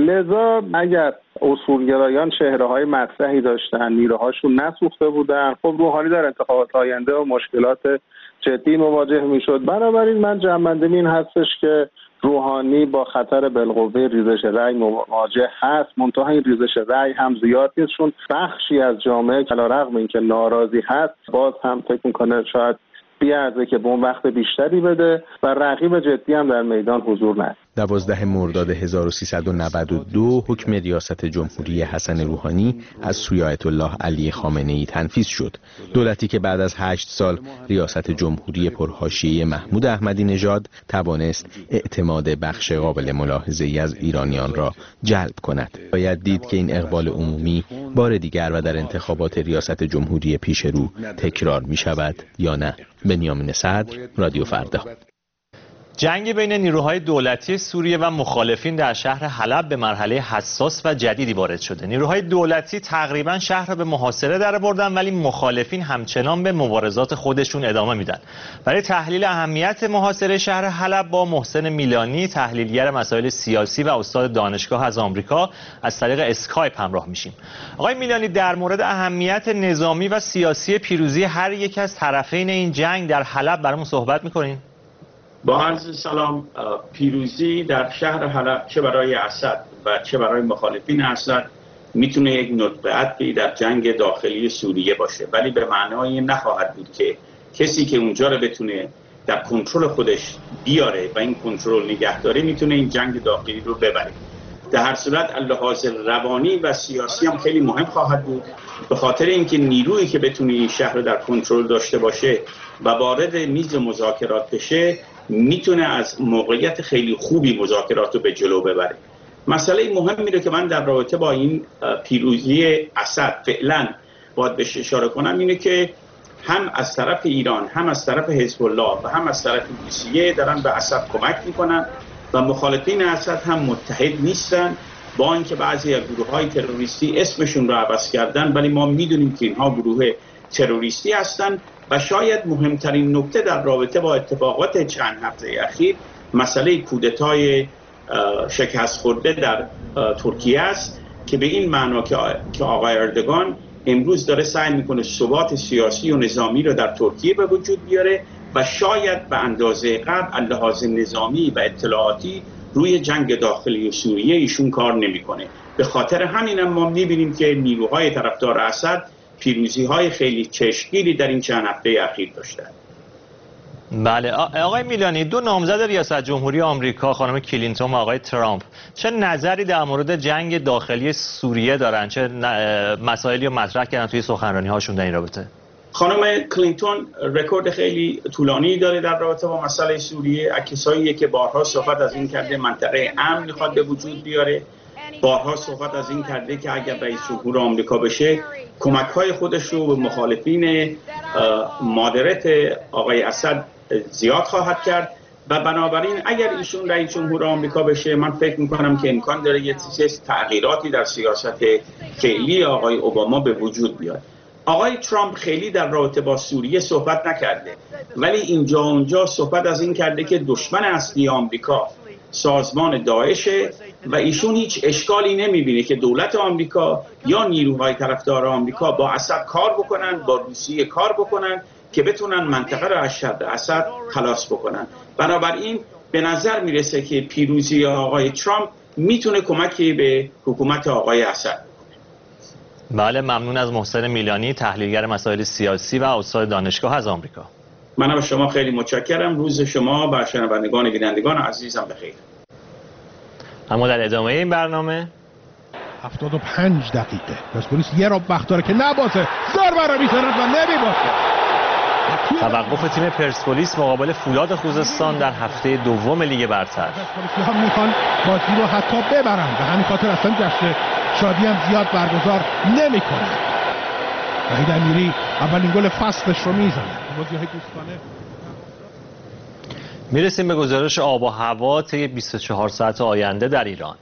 لذا اگر اصولگرایان چهره‌های مطرحی داشتن، نیروهاشون نسوخته بودن، خب روحانی در انتخابات آینده و مشکلات جدی مواجه میشد. بنابراین من جنبندگی این هستش که روحانی با خطر بالقوه ریزش رأی مواجه هست. منتها این ریزش رأی هم زیاد نیست چون بخشی از جامعه علیرغم اینکه ناراضی هست باز هم فکر میکنه شاید بیارزه که به اون وقت بیشتری بده و رقیب جدی هم در میدان حضور نداره. 12 مرداد 1392 حکم ریاست جمهوری حسن روحانی از سوی آیت الله علی خامنه‌ای تنفیذ شد. دولتی که بعد از 8 سال ریاست جمهوری پرحاشیه محمود احمدی نژاد توانست اعتماد بخش قابل ملاحظه‌ای از ایرانیان را جلب کند. باید دید که این اقبال عمومی بار دیگر و در انتخابات ریاست جمهوری پیش رو تکرار می شود یا نه. بنیامین صدر، رادیو فردا. جنگ بین نیروهای دولتی سوریه و مخالفین در شهر حلب به مرحله حساس و جدیدی وارد شده. نیروهای دولتی تقریبا شهر را به محاصره درآوردن، ولی مخالفین همچنان به مبارزات خودشون ادامه میدن. برای تحلیل اهمیت محاصره شهر حلب با محسن میلانی، تحلیلگر مسائل سیاسی و استاد دانشگاه از آمریکا، از طریق اسکایپ همراه میشیم. آقای میلانی، در مورد اهمیت نظامی و سیاسی پیروزی هر یک از طرفین این جنگ در حلب برامون صحبت میکنین؟ با عرض سلام، پیروزی در شهر حلب چه برای اسد و چه برای مخالفین اسد میتونه یک نقطه عطفی در جنگ داخلی سوریه باشه، ولی به معنای نخواهد بود که کسی که اونجا رو بتونه در کنترل خودش بیاره و این کنترل نگه داره میتونه این جنگ داخلی رو ببره. در هر صورت لحاظ روانی و سیاسی هم خیلی مهم خواهد بود، به خاطر اینکه نیرویی که بتونه این شهر رو در کنترل داشته باشه و وارد میز مذاکرات بشه میتونه از موقعیت خیلی خوبی مذاکرات رو به جلو ببره. مسئله مهمی رو که من در رابطه با این پیروزی اسد فعلا باید بهش اشاره کنم اینه که هم از طرف ایران، هم از طرف حزب الله و هم از طرف روسیه دارن به اسد کمک میکنن و مخالفین اسد هم متحد نیستن، با اینکه بعضی از گروه‌های تروریستی اسمشون رو عوض کردن، ولی ما میدونیم که اینها گروه تروریستی هستن. و شاید مهمترین نکته در رابطه با اتفاقات چند هفته اخیر مسئله کودتای شکست خورده در ترکیه است که به این معنا که آقای اردوغان امروز داره سعی میکنه ثبات سیاسی و نظامی رو در ترکیه به وجود بیاره و شاید به اندازه قبل لحاظ نظامی و اطلاعاتی روی جنگ داخلی سوریه ایشون کار نمیکنه. به خاطر همین ما میبینیم که نیروهای طرفدار اسد پیروزی‌های خیلی چشمگیری در این چند هفته اخیر داشتن. بله آقای میلانی، دو نامزد ریاست جمهوری آمریکا خانم کلینتون و آقای ترامپ چه نظری در مورد جنگ داخلی سوریه دارن؟ چه مسائلی رو مطرح کردن توی سخنرانی‌هاشون در این رابطه؟ خانم کلینتون رکورد خیلی طولانی داره در رابطه با مسئله سوریه. کساییه که بارها صحبت از این کرده منطقه امن میخواد به وجود بیاره، بارها صحبت از این کرده که اگر رئیس جمهور آمریکا بشه کمک‌های خودش رو به مخالفین مادرت آقای اسد زیاد خواهد کرد و بنابراین اگر ایشون رئیس جمهور آمریکا بشه من فکر میکنم که امکان داره یه تغییراتی در سیاست فعلی آقای اوباما به وجود بیاد. آقای ترامپ خیلی در رابطه با سوریه صحبت نکرده، ولی اینجا اونجا صحبت از این کرده که دشمن اصلی آمریکا سازمان داعشه و ایشون هیچ اشکالی نمیبینه که دولت آمریکا یا نیروهای طرفدار آمریکا با اسد کار بکنن، با روسیه کار بکنن که بتونن منطقه رو از شر اسد خلاص بکنن. بنابراین به نظر میرسه که پیروزی آقای ترامپ میتونه کمکی به حکومت آقای اسد بکنه. بله، ممنون از محسن میلانی، تحلیلگر مسائل سیاسی و استاد دانشگاه از آمریکا. من از شما خیلی متشکرم. روز شما و شنوندگان و بینندگان عزیزم بخیر. اما در ادامه این برنامه 75 دقیقه پرسپولیس یه رو وقت داره که نبازه، ضربه رو میزنه و نمیبازه. توقف تیم پرسپولیس مقابل فولاد خوزستان در هفته دوم لیگ برتر. پرسپولیس‌ها هم میخوان بازی رو حتی ببرن و همین خاطر اصلا جشن شادی هم زیاد برگزار نمیکنن. وحید امیری اولین گل فصلش رو میزنه. بازی‌های دوستانه میرسیم به گزارش آب و هوا طی 24 ساعت آینده در ایران.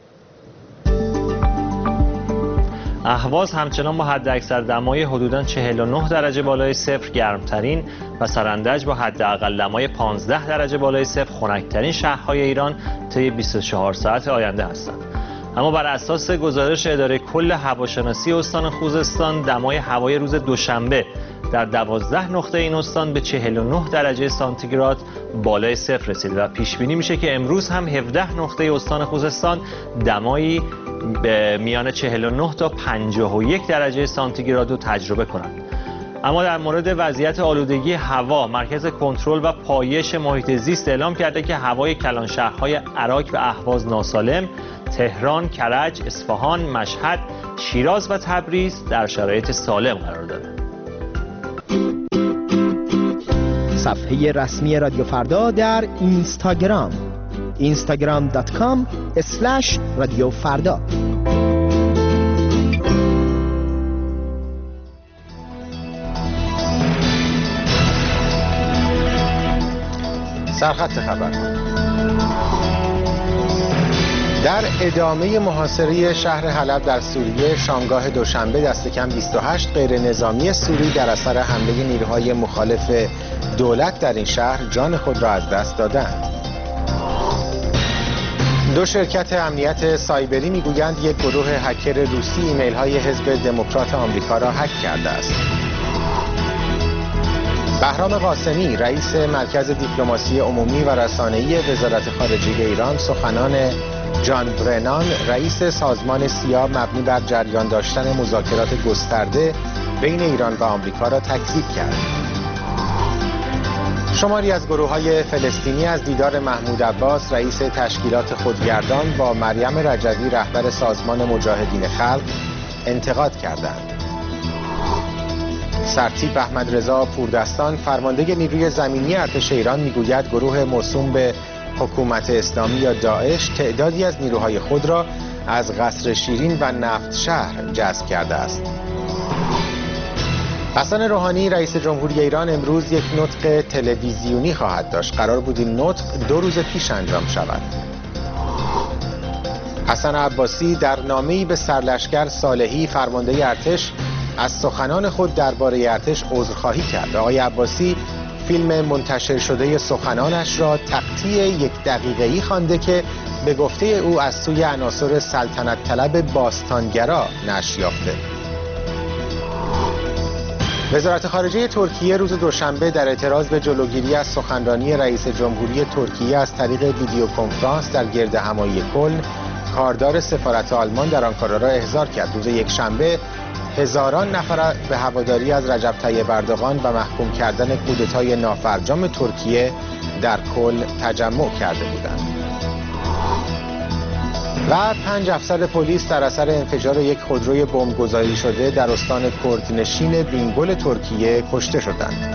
اهواز همچنان با حداکثر دمای حدوداً 49 درجه بالای صفر گرمترین و سرندج با حداقل دمای 15 درجه بالای صفر خنک‌ترین شهرهای ایران طی 24 ساعت آینده هستند. اما بر اساس گزارش اداره کل هواشناسی استان خوزستان، دمای هوای روز دوشنبه در 12 نقطه این استان به 49 درجه سانتیگراد بالای صفر رسید و پیش بینی میشه که امروز هم 17 نقطه استان خوزستان دمایی به میان 49 تا 51 درجه سانتیگراد رو تجربه کنند. اما در مورد وضعیت آلودگی هوا، مرکز کنترل و پایش محیط زیست اعلام کرده که هوای کلانشهرهای عراق و اهواز ناسالم، تهران، کرج، اصفهان، مشهد، شیراز و تبریز در شرایط سالم قرار داره. صفحه رسمی رادیو فردا در اینستاگرام instagram.com/رادیو فردا. سرخط خبر. در ادامه محاصره شهر حلب در سوریه، شامگاه دوشنبه دست کم 28 غیر نظامی سوری در اثر حمله نیروهای مخالف دولت در این شهر جان خود را از دست دادند. دو شرکت امنیت سایبری میگویند یک گروه هکر روسی ایمیل های حزب دموکرات آمریکا را هک کرده است. بهرام قاسمی، رئیس مرکز دیپلماسی عمومی و رسانه‌ای وزارت خارجه ایران، سخنان جان برنان، رئیس سازمان سیا مبنی بر جریان داشتن مذاکرات گسترده بین ایران و آمریکا را تکذیب کرد. شماری از گروه‌های فلسطینی از دیدار محمود عباس، رئیس تشکیلات خودگردان، با مریم رجوی، رهبر سازمان مجاهدین خلق، انتقاد کردند. سرتیپ احمدرضا پوردستان، فرمانده نیروی زمینی ارتش ایران، میگوید گروه موسوم به حکومت اسلامی یا داعش تعدادی از نیروهای خود را از قصر شیرین و نفت شهر جذب کرده است. حسن روحانی، رئیس جمهوری ایران، امروز یک نطق تلویزیونی خواهد داشت. قرار بود این نطق 2 روز پیش انجام شود. حسن عباسی در نامه‌ای به سرلشکر صالحی، فرمانده ارتش، از سخنان خود درباره ارتش عذرخواهی کرد. آقای عباسی فیلم منتشر شده سخنانش را تقطیع 1 دقیقه‌ای خوانده که به گفته او از سوی عناصر سلطنت طلب باستانگرا نشر یافته. وزارت خارجه ترکیه روز دوشنبه در اعتراض به جلوگیری از سخنرانی رئیس جمهوری ترکیه از طریق ویدیو کنفرانس در گردهمایی کلن، کاردار سفارت آلمان در آنکارا را احضار کرد. روز یکشنبه هزاران نفر به هواداری از رجب طیب اردوغان و محکوم کردن کودتای نافرجام ترکیه در کلن تجمع کرده بودند. و 5 افسر پلیس در اثر انفجار یک خودروی بمبگذاری شده در استان کردنشین بینگل ترکیه کشته شدند.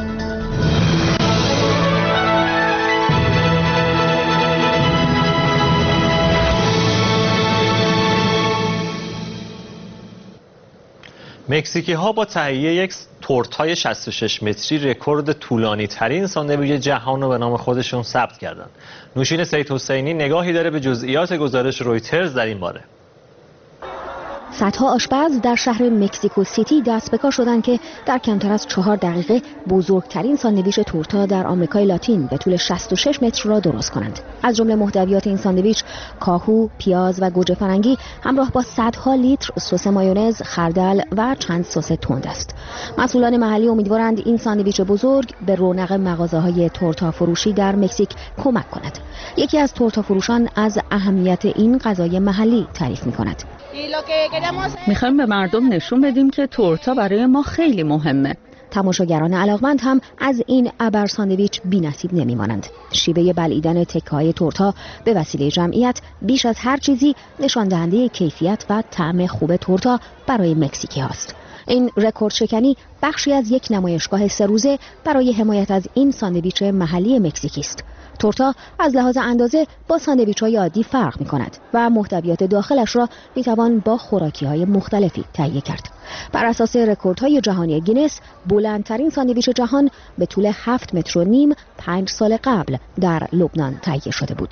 مکزیکی ها با تهیه یک تورتای 66 متری رکورد طولانی ترین ساندویچ جهان رو به نام خودشون ثبت کردند. نوشین سید حسینی نگاهی داره به جزئیات گزارش رویترز در این باره. صدها آشپز در شهر مکزیکو سیتی دست به کار شدند که در کمتر از 4 دقیقه بزرگترین ساندویچ تورتا در آمریکای لاتین به طول 66 متر را درست کنند. از جمله محتویات این ساندویچ کاهو، پیاز و گوجه فرنگی همراه با صدها لیتر سس مایونز، خردل و چند سس تند است. مسئولان محلی امیدوارند این ساندویچ بزرگ به رونق مغازه‌های تورتا فروشی در مکزیک کمک کند. یکی از تورتا فروشان از اهمیت این غذای محلی تعریف می‌کند. میخوایم به مردم نشون بدیم که تورتا برای ما خیلی مهمه. تماشاگران علاقمند هم از این ابر ساندویچ بی‌نصیب نمی‌مانند. شیوه بلعیدن تکه‌های تورتا به وسیله جمعیت بیش از هر چیزی نشان دهنده کیفیت و طعم خوب تورتا برای مکزیکی هاست. این رکورد شکنی بخشی از یک نمایشگاه 3 روزه برای حمایت از این ساندویچ محلی مکزیکی است. تورتا از لحاظ اندازه با ساندویچ‌های عادی فرق می‌کند و محتویات داخلش را می‌توان با خوراکی‌های مختلفی تهیه کرد. بر اساس رکوردهای جهانی گینس، بلندترین ساندویچ جهان به طول 7 متر و نیم 5 سال قبل در لبنان تهیه شده بود.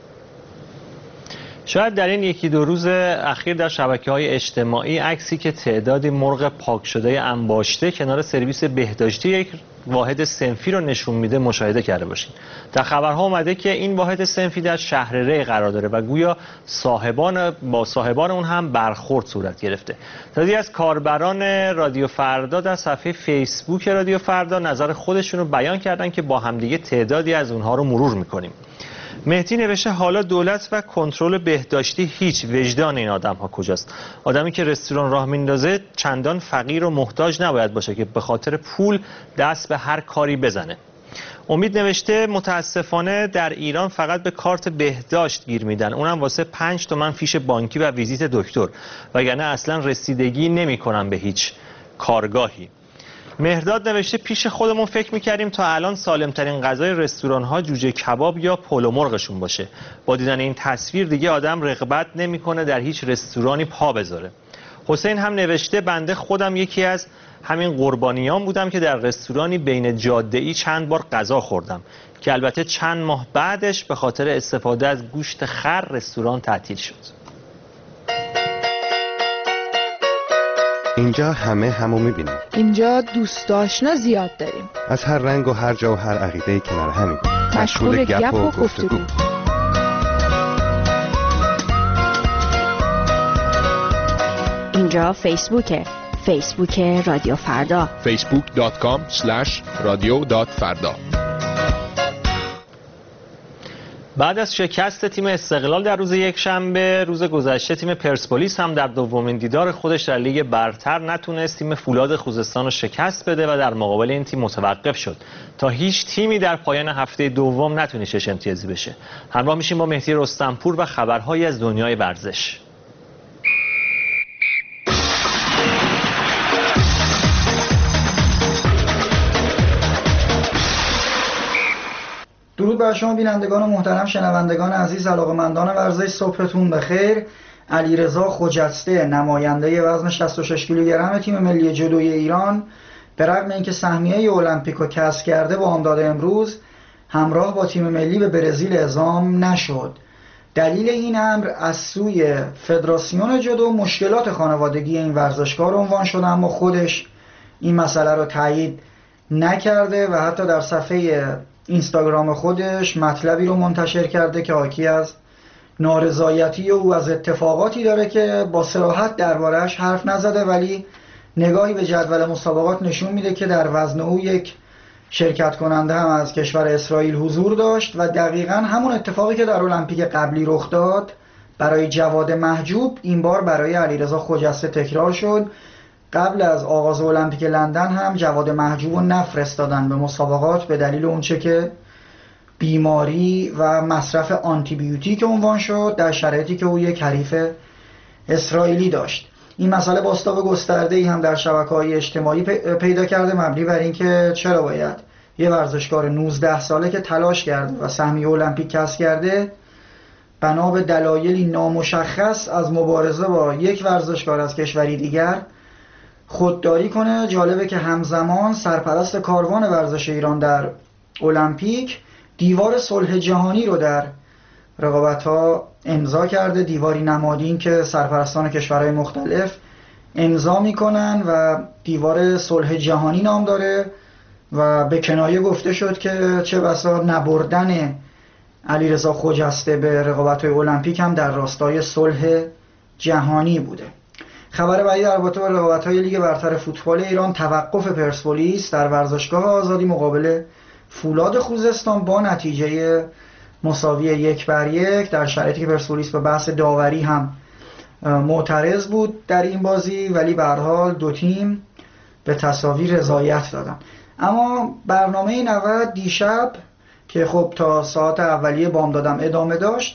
شاید در این 1-2 روز اخیر در شبکه‌های اجتماعی عکسی که تعدادی مرغ پاک شده انباشته کنار سرویس بهداشتی یک واحد صنفی رو نشون میده مشاهده کرده باشید. در خبرها اومده که این واحد صنفی در شهر ری قرار داره و گویا با صاحبان اون هم برخورد صورت گرفته. تعدادی از کاربران رادیو فردا در صفحه فیسبوک رادیو فردا نظر خودشون رو بیان کردن که با همدیگه تعدادی از اونها رو مرور میکنیم. مهدی نوشته حالا دولت و کنترل بهداشتی هیچ، وجدان این آدم ها کجاست؟ آدمی که رستوران راه میندازه چندان فقیر و محتاج نباید باشه که به خاطر پول دست به هر کاری بزنه. امید نوشته متاسفانه در ایران فقط به کارت بهداشت گیر میدن، اونم واسه 5 تومن فیش بانکی و ویزیت دکتر، وگرنه اصلا رسیدگی نمی‌کنن به هیچ کارگاهی. مهرداد نوشته پیش خودمون فکر میکردیم تا الان سالمترین غذای رستوران ها جوجه کباب یا پلو مرغشون باشه. با دیدن این تصویر دیگه آدم رغبت نمیکنه در هیچ رستورانی پا بذاره. حسین هم نوشته بنده خودم یکی از همین قربانیان بودم که در رستورانی بین جاده‌ای چند بار غذا خوردم که البته چند ماه بعدش به خاطر استفاده از گوشت خر رستوران تعطیل شد. اینجا همو میبینیم. اینجا دوست آشنا زیاد داریم. از هر رنگ و هر جا و هر عقیده کنار همیم. مشغول گپ و گفتگو. اینجا فیسبوک رادیو فردا. facebook.com/radio.farda. بعد از شکست تیم استقلال در روز یکشنبه، روز گذشته تیم پرسپولیس هم در دومین دیدار خودش در لیگ برتر نتونست تیم فولاد خوزستان رو شکست بده و در مقابل این تیم متوقف شد تا هیچ تیمی در پایان هفته دوم نتونه شش امتیازی بشه. همراه میشیم با مهدی رستمپور و خبرهایی از دنیای ورزش. درود بر شما بینندگان و محترم شنوندگان عزیز، علاقه‌مندان ورزش، صبحتون بخیر. علیرضا خجسته نماینده وزن 66 کیلوگرم تیم ملی جودوی ایران به رغم اینکه سهمیه المپیک رو کسب کرده با بامداد امروز همراه با تیم ملی به برزیل اعزام نشد. دلیل این امر از سوی فدراسیون جودو مشکلات خانوادگی این ورزشکار عنوان شده، اما خودش این مسئله رو تایید نکرده و حتی در صفحه اینستاگرام خودش مطلبی رو منتشر کرده که حاکی از نارضایتی او از اتفاقاتی داره که با صراحت درباره‌اش حرف نزده، ولی نگاهی به جدول مسابقات نشون میده که در وزن او یک شرکت کننده هم از کشور اسرائیل حضور داشت و دقیقاً همون اتفاقی که در المپیک قبلی رخ داد برای جواد محجوب این بار برای علیرضا خجسته تکرار شد. قبل از آغاز المپیک لندن هم جواد محجوب رو نفرستادن به مسابقات به دلیل اونچه که بیماری و مصرف آنتیبیوتیک عنوان شد در شرایطی که او یک حریف اسرائیلی داشت. این مسئله بازتاب گسترده‌ای هم در شبکه‌های اجتماعی پیدا کرده، مبنی بر اینکه چرا باید یه ورزشکار 19 ساله که تلاش کرده و سهمیه المپیک کسب کرده بنا به دلایلی نامشخص از مبارزه با یک ورزشکار از کشوری دیگر خودداری کنه. جالبه که همزمان سرپرست کاروان ورزش ایران در المپیک دیوار صلح جهانی رو در رقابت‌ها امضا کرده، دیواری نمادین که سرپرستان کشورهای مختلف امضا میکنن و دیوار صلح جهانی نام داره و به کنایه گفته شد که چه بسا نبردن علیرضا خجسته به رقابت‌های المپیک هم در راستای صلح جهانی بوده. خبر بعدی در رابطه با رقابت‌های لیگ برتر فوتبال ایران، توقف پرسپولیس در ورزشگاه آزادی مقابل فولاد خوزستان با نتیجه مساوی 1-1 در شرایطی که پرسپولیس به بحث داوری هم معترض بود در این بازی، ولی به هر حال دو تیم به تساوی رضایت دادن. اما برنامه 90 دیشب که خب تا ساعت اولیه بامدادم ادامه داشت،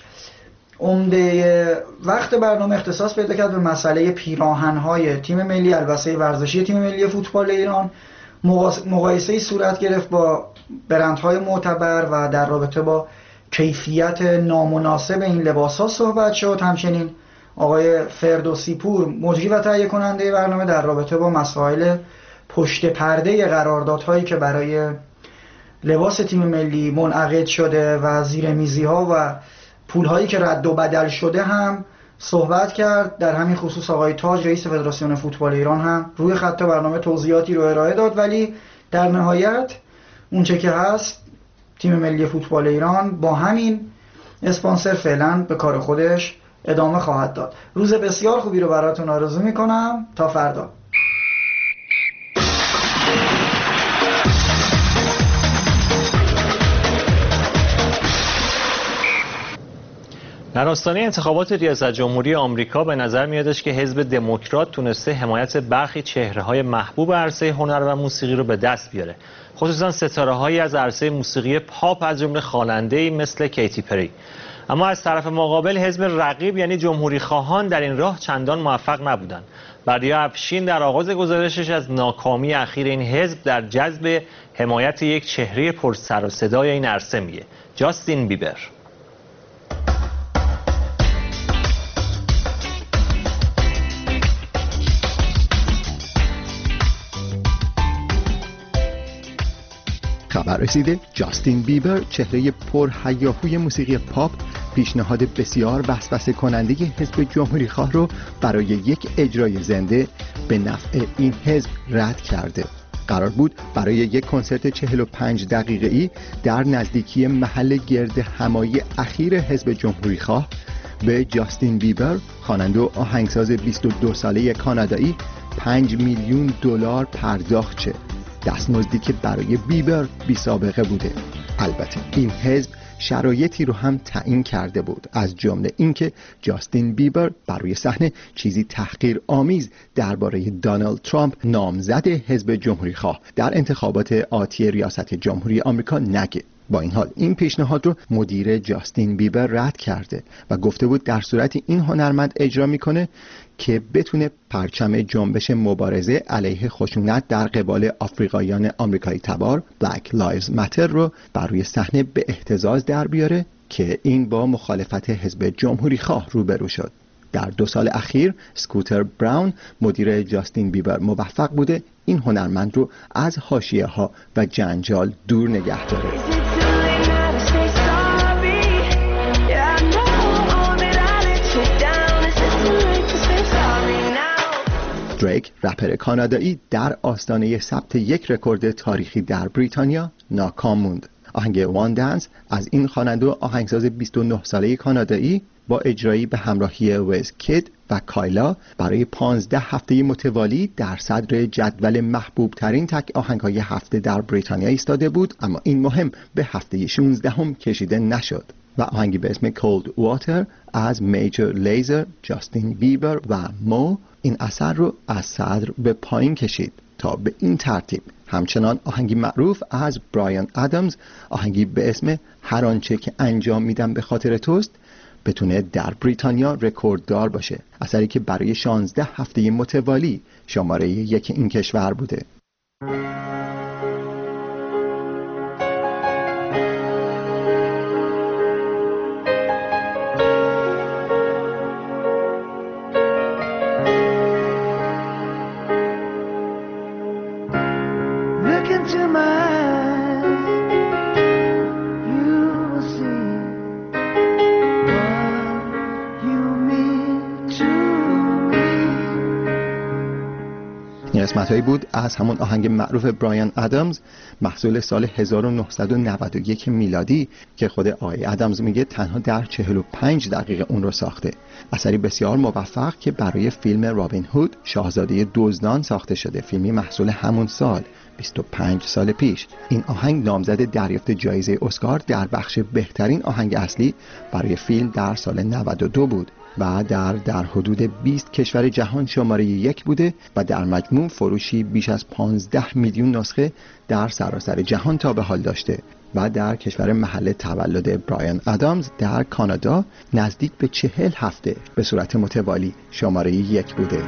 عمده وقت برنامه اختصاص پیدا کرد به مسئله پیراهن‌های تیم ملی، البسه ورزشی تیم ملی فوتبال ایران. مقایسه‌ای صورت گرفت با برندهای معتبر و در رابطه با کیفیت نامناسب این لباس‌ها صحبت شد. همچنین آقای فردوسی پور مجری و تهیه کننده برنامه در رابطه با مسائل پشت پرده قراردادهایی که برای لباس تیم ملی منعقد شده و زیر میزی‌ها و پولهایی که رد و بدل شده هم صحبت کرد. در همین خصوص آقای تاج رئیس فدراسیون فوتبال ایران هم روی خط برنامه توضیحاتی رو ارائه داد، ولی در نهایت اونچه که هست تیم ملی فوتبال ایران با همین اسپانسر فعلا به کار خودش ادامه خواهد داد. روز بسیار خوبی رو براتون آرزو میکنم. تا فردا. در آستانه انتخابات ریاست جمهوری آمریکا به نظر میادش که حزب دموکرات تونسته حمایت برخی چهره‌های محبوب عرصه هنر و موسیقی رو به دست بیاره، خصوصا ستاره‌هایی از عرصه موسیقی پاپ از جمله خواننده‌ای مثل کیتی پری. اما از طرف مقابل حزب رقیب یعنی جمهوری خواهان در این راه چندان موفق نبودند. بردیا افشین در آغاز گزارشش از ناکامی اخیر این حزب در جذب حمایت یک چهره پر سر و صدای این عرصه میگه، جاستین بیبر. خبر رسیده جاستین بیبر، چهره پر هیاهوی موسیقی پاپ، پیشنهاد بسیار وسوسه کننده حزب جمهوری خواه رو برای یک اجرای زنده به نفع این حزب رد کرده. قرار بود برای یک کنسرت 45 دقیقه‌ای در نزدیکی محل گرد همایی اخیر حزب جمهوری خواه به جاستین بیبر، خواننده و آهنگساز 22 ساله کانادایی، 5 میلیون دلار پرداخت شه. دستمزدی که برای بیبر بی سابقه بوده. البته این حزب شرایطی رو هم تعیین کرده بود، از جمله اینکه جاستین بیبر بر روی صحنه چیزی تحقیر آمیز درباره دونالد ترامپ نامزد حزب جمهوری خواه در انتخابات آتی ریاست جمهوری آمریکا نگه. با این حال این پیشنهاد رو مدیر جاستین بیبر رد کرده و گفته بود در صورتی این هنرمند اجرا میکنه که بتونه پرچم جنبش مبارزه علیه خشونت در قبال آفریقاییان آمریکایی تبار Black Lives Matter رو بر روی صحنه به اهتزاز در بیاره که این با مخالفت حزب جمهوری خواه روبرو شد. در 2 سال اخیر اسکوتر براون مدیر جاستین بیبر موفق بوده این هنرمند رو از حاشیه ها و جنجال دور نگه داره. دریک، رپر کانادایی، در آستانه ثبت یک رکورد تاریخی در بریتانیا ناکام موند. آهنگ وان دنس از این خواننده و آهنگساز 29 ساله کانادایی با اجرایی به همراهی ویز کید و کایلا برای 15 هفته متوالی در صدر جدول محبوب ترین تک آهنگ‌های هفته در بریتانیا ایستاده بود، اما این مهم به هفته 16 کشیده نشد و آهنگی به اسم Cold Water از میجر لیزر، جاستین بیبر و مو این اثر رو از صدر به پایین کشید تا به این ترتیب همچنان آهنگی معروف از برایان ادمز، آهنگی به اسم هر آنچه که انجام میدم به خاطر توست، بتونه در بریتانیا رکورددار باشه، اثری که برای 16 هفته متوالی شماره 1 این کشور بوده. قسمت‌هایی بود از همون آهنگ معروف برایان ادمز محصول سال 1991 میلادی که خود آقای ادمز میگه تنها در 45 دقیقه اون رو ساخته. اثری بسیار موفق که برای فیلم رابین هود شاهزاده دزدان ساخته شده، فیلمی محصول همون سال 25 سال پیش. این آهنگ نامزد دریافت جایزه اسکار در بخش بهترین آهنگ اصلی برای فیلم در سال 92 بود و در حدود 20 کشور جهان شماره 1 بوده و در مجموع فروشی بیش از 15 میلیون نسخه در سراسر جهان تا به حال داشته و در کشور محل تولد برایان ادمز در کانادا نزدیک به 40 هفته به صورت متوالی شماره 1 بوده.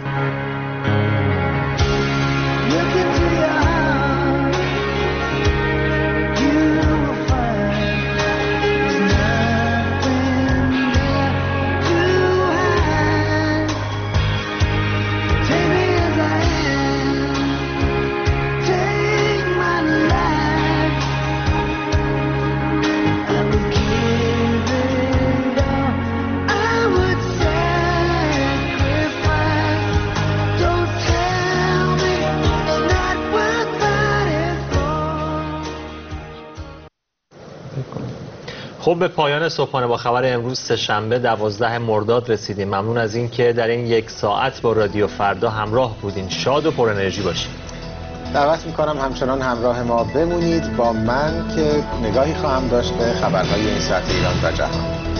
خب به پایان صبحانه با خبر امروز سه‌شنبه 12 مرداد رسیدیم. ممنون از این که در این 1 ساعت با رادیو فردا همراه بودین. شاد و پر انرژی باشید. دعوت میکنم همچنان همراه ما بمونید با من که نگاهی خواهم داشت به خبرهای این ساعت ایران و جهان.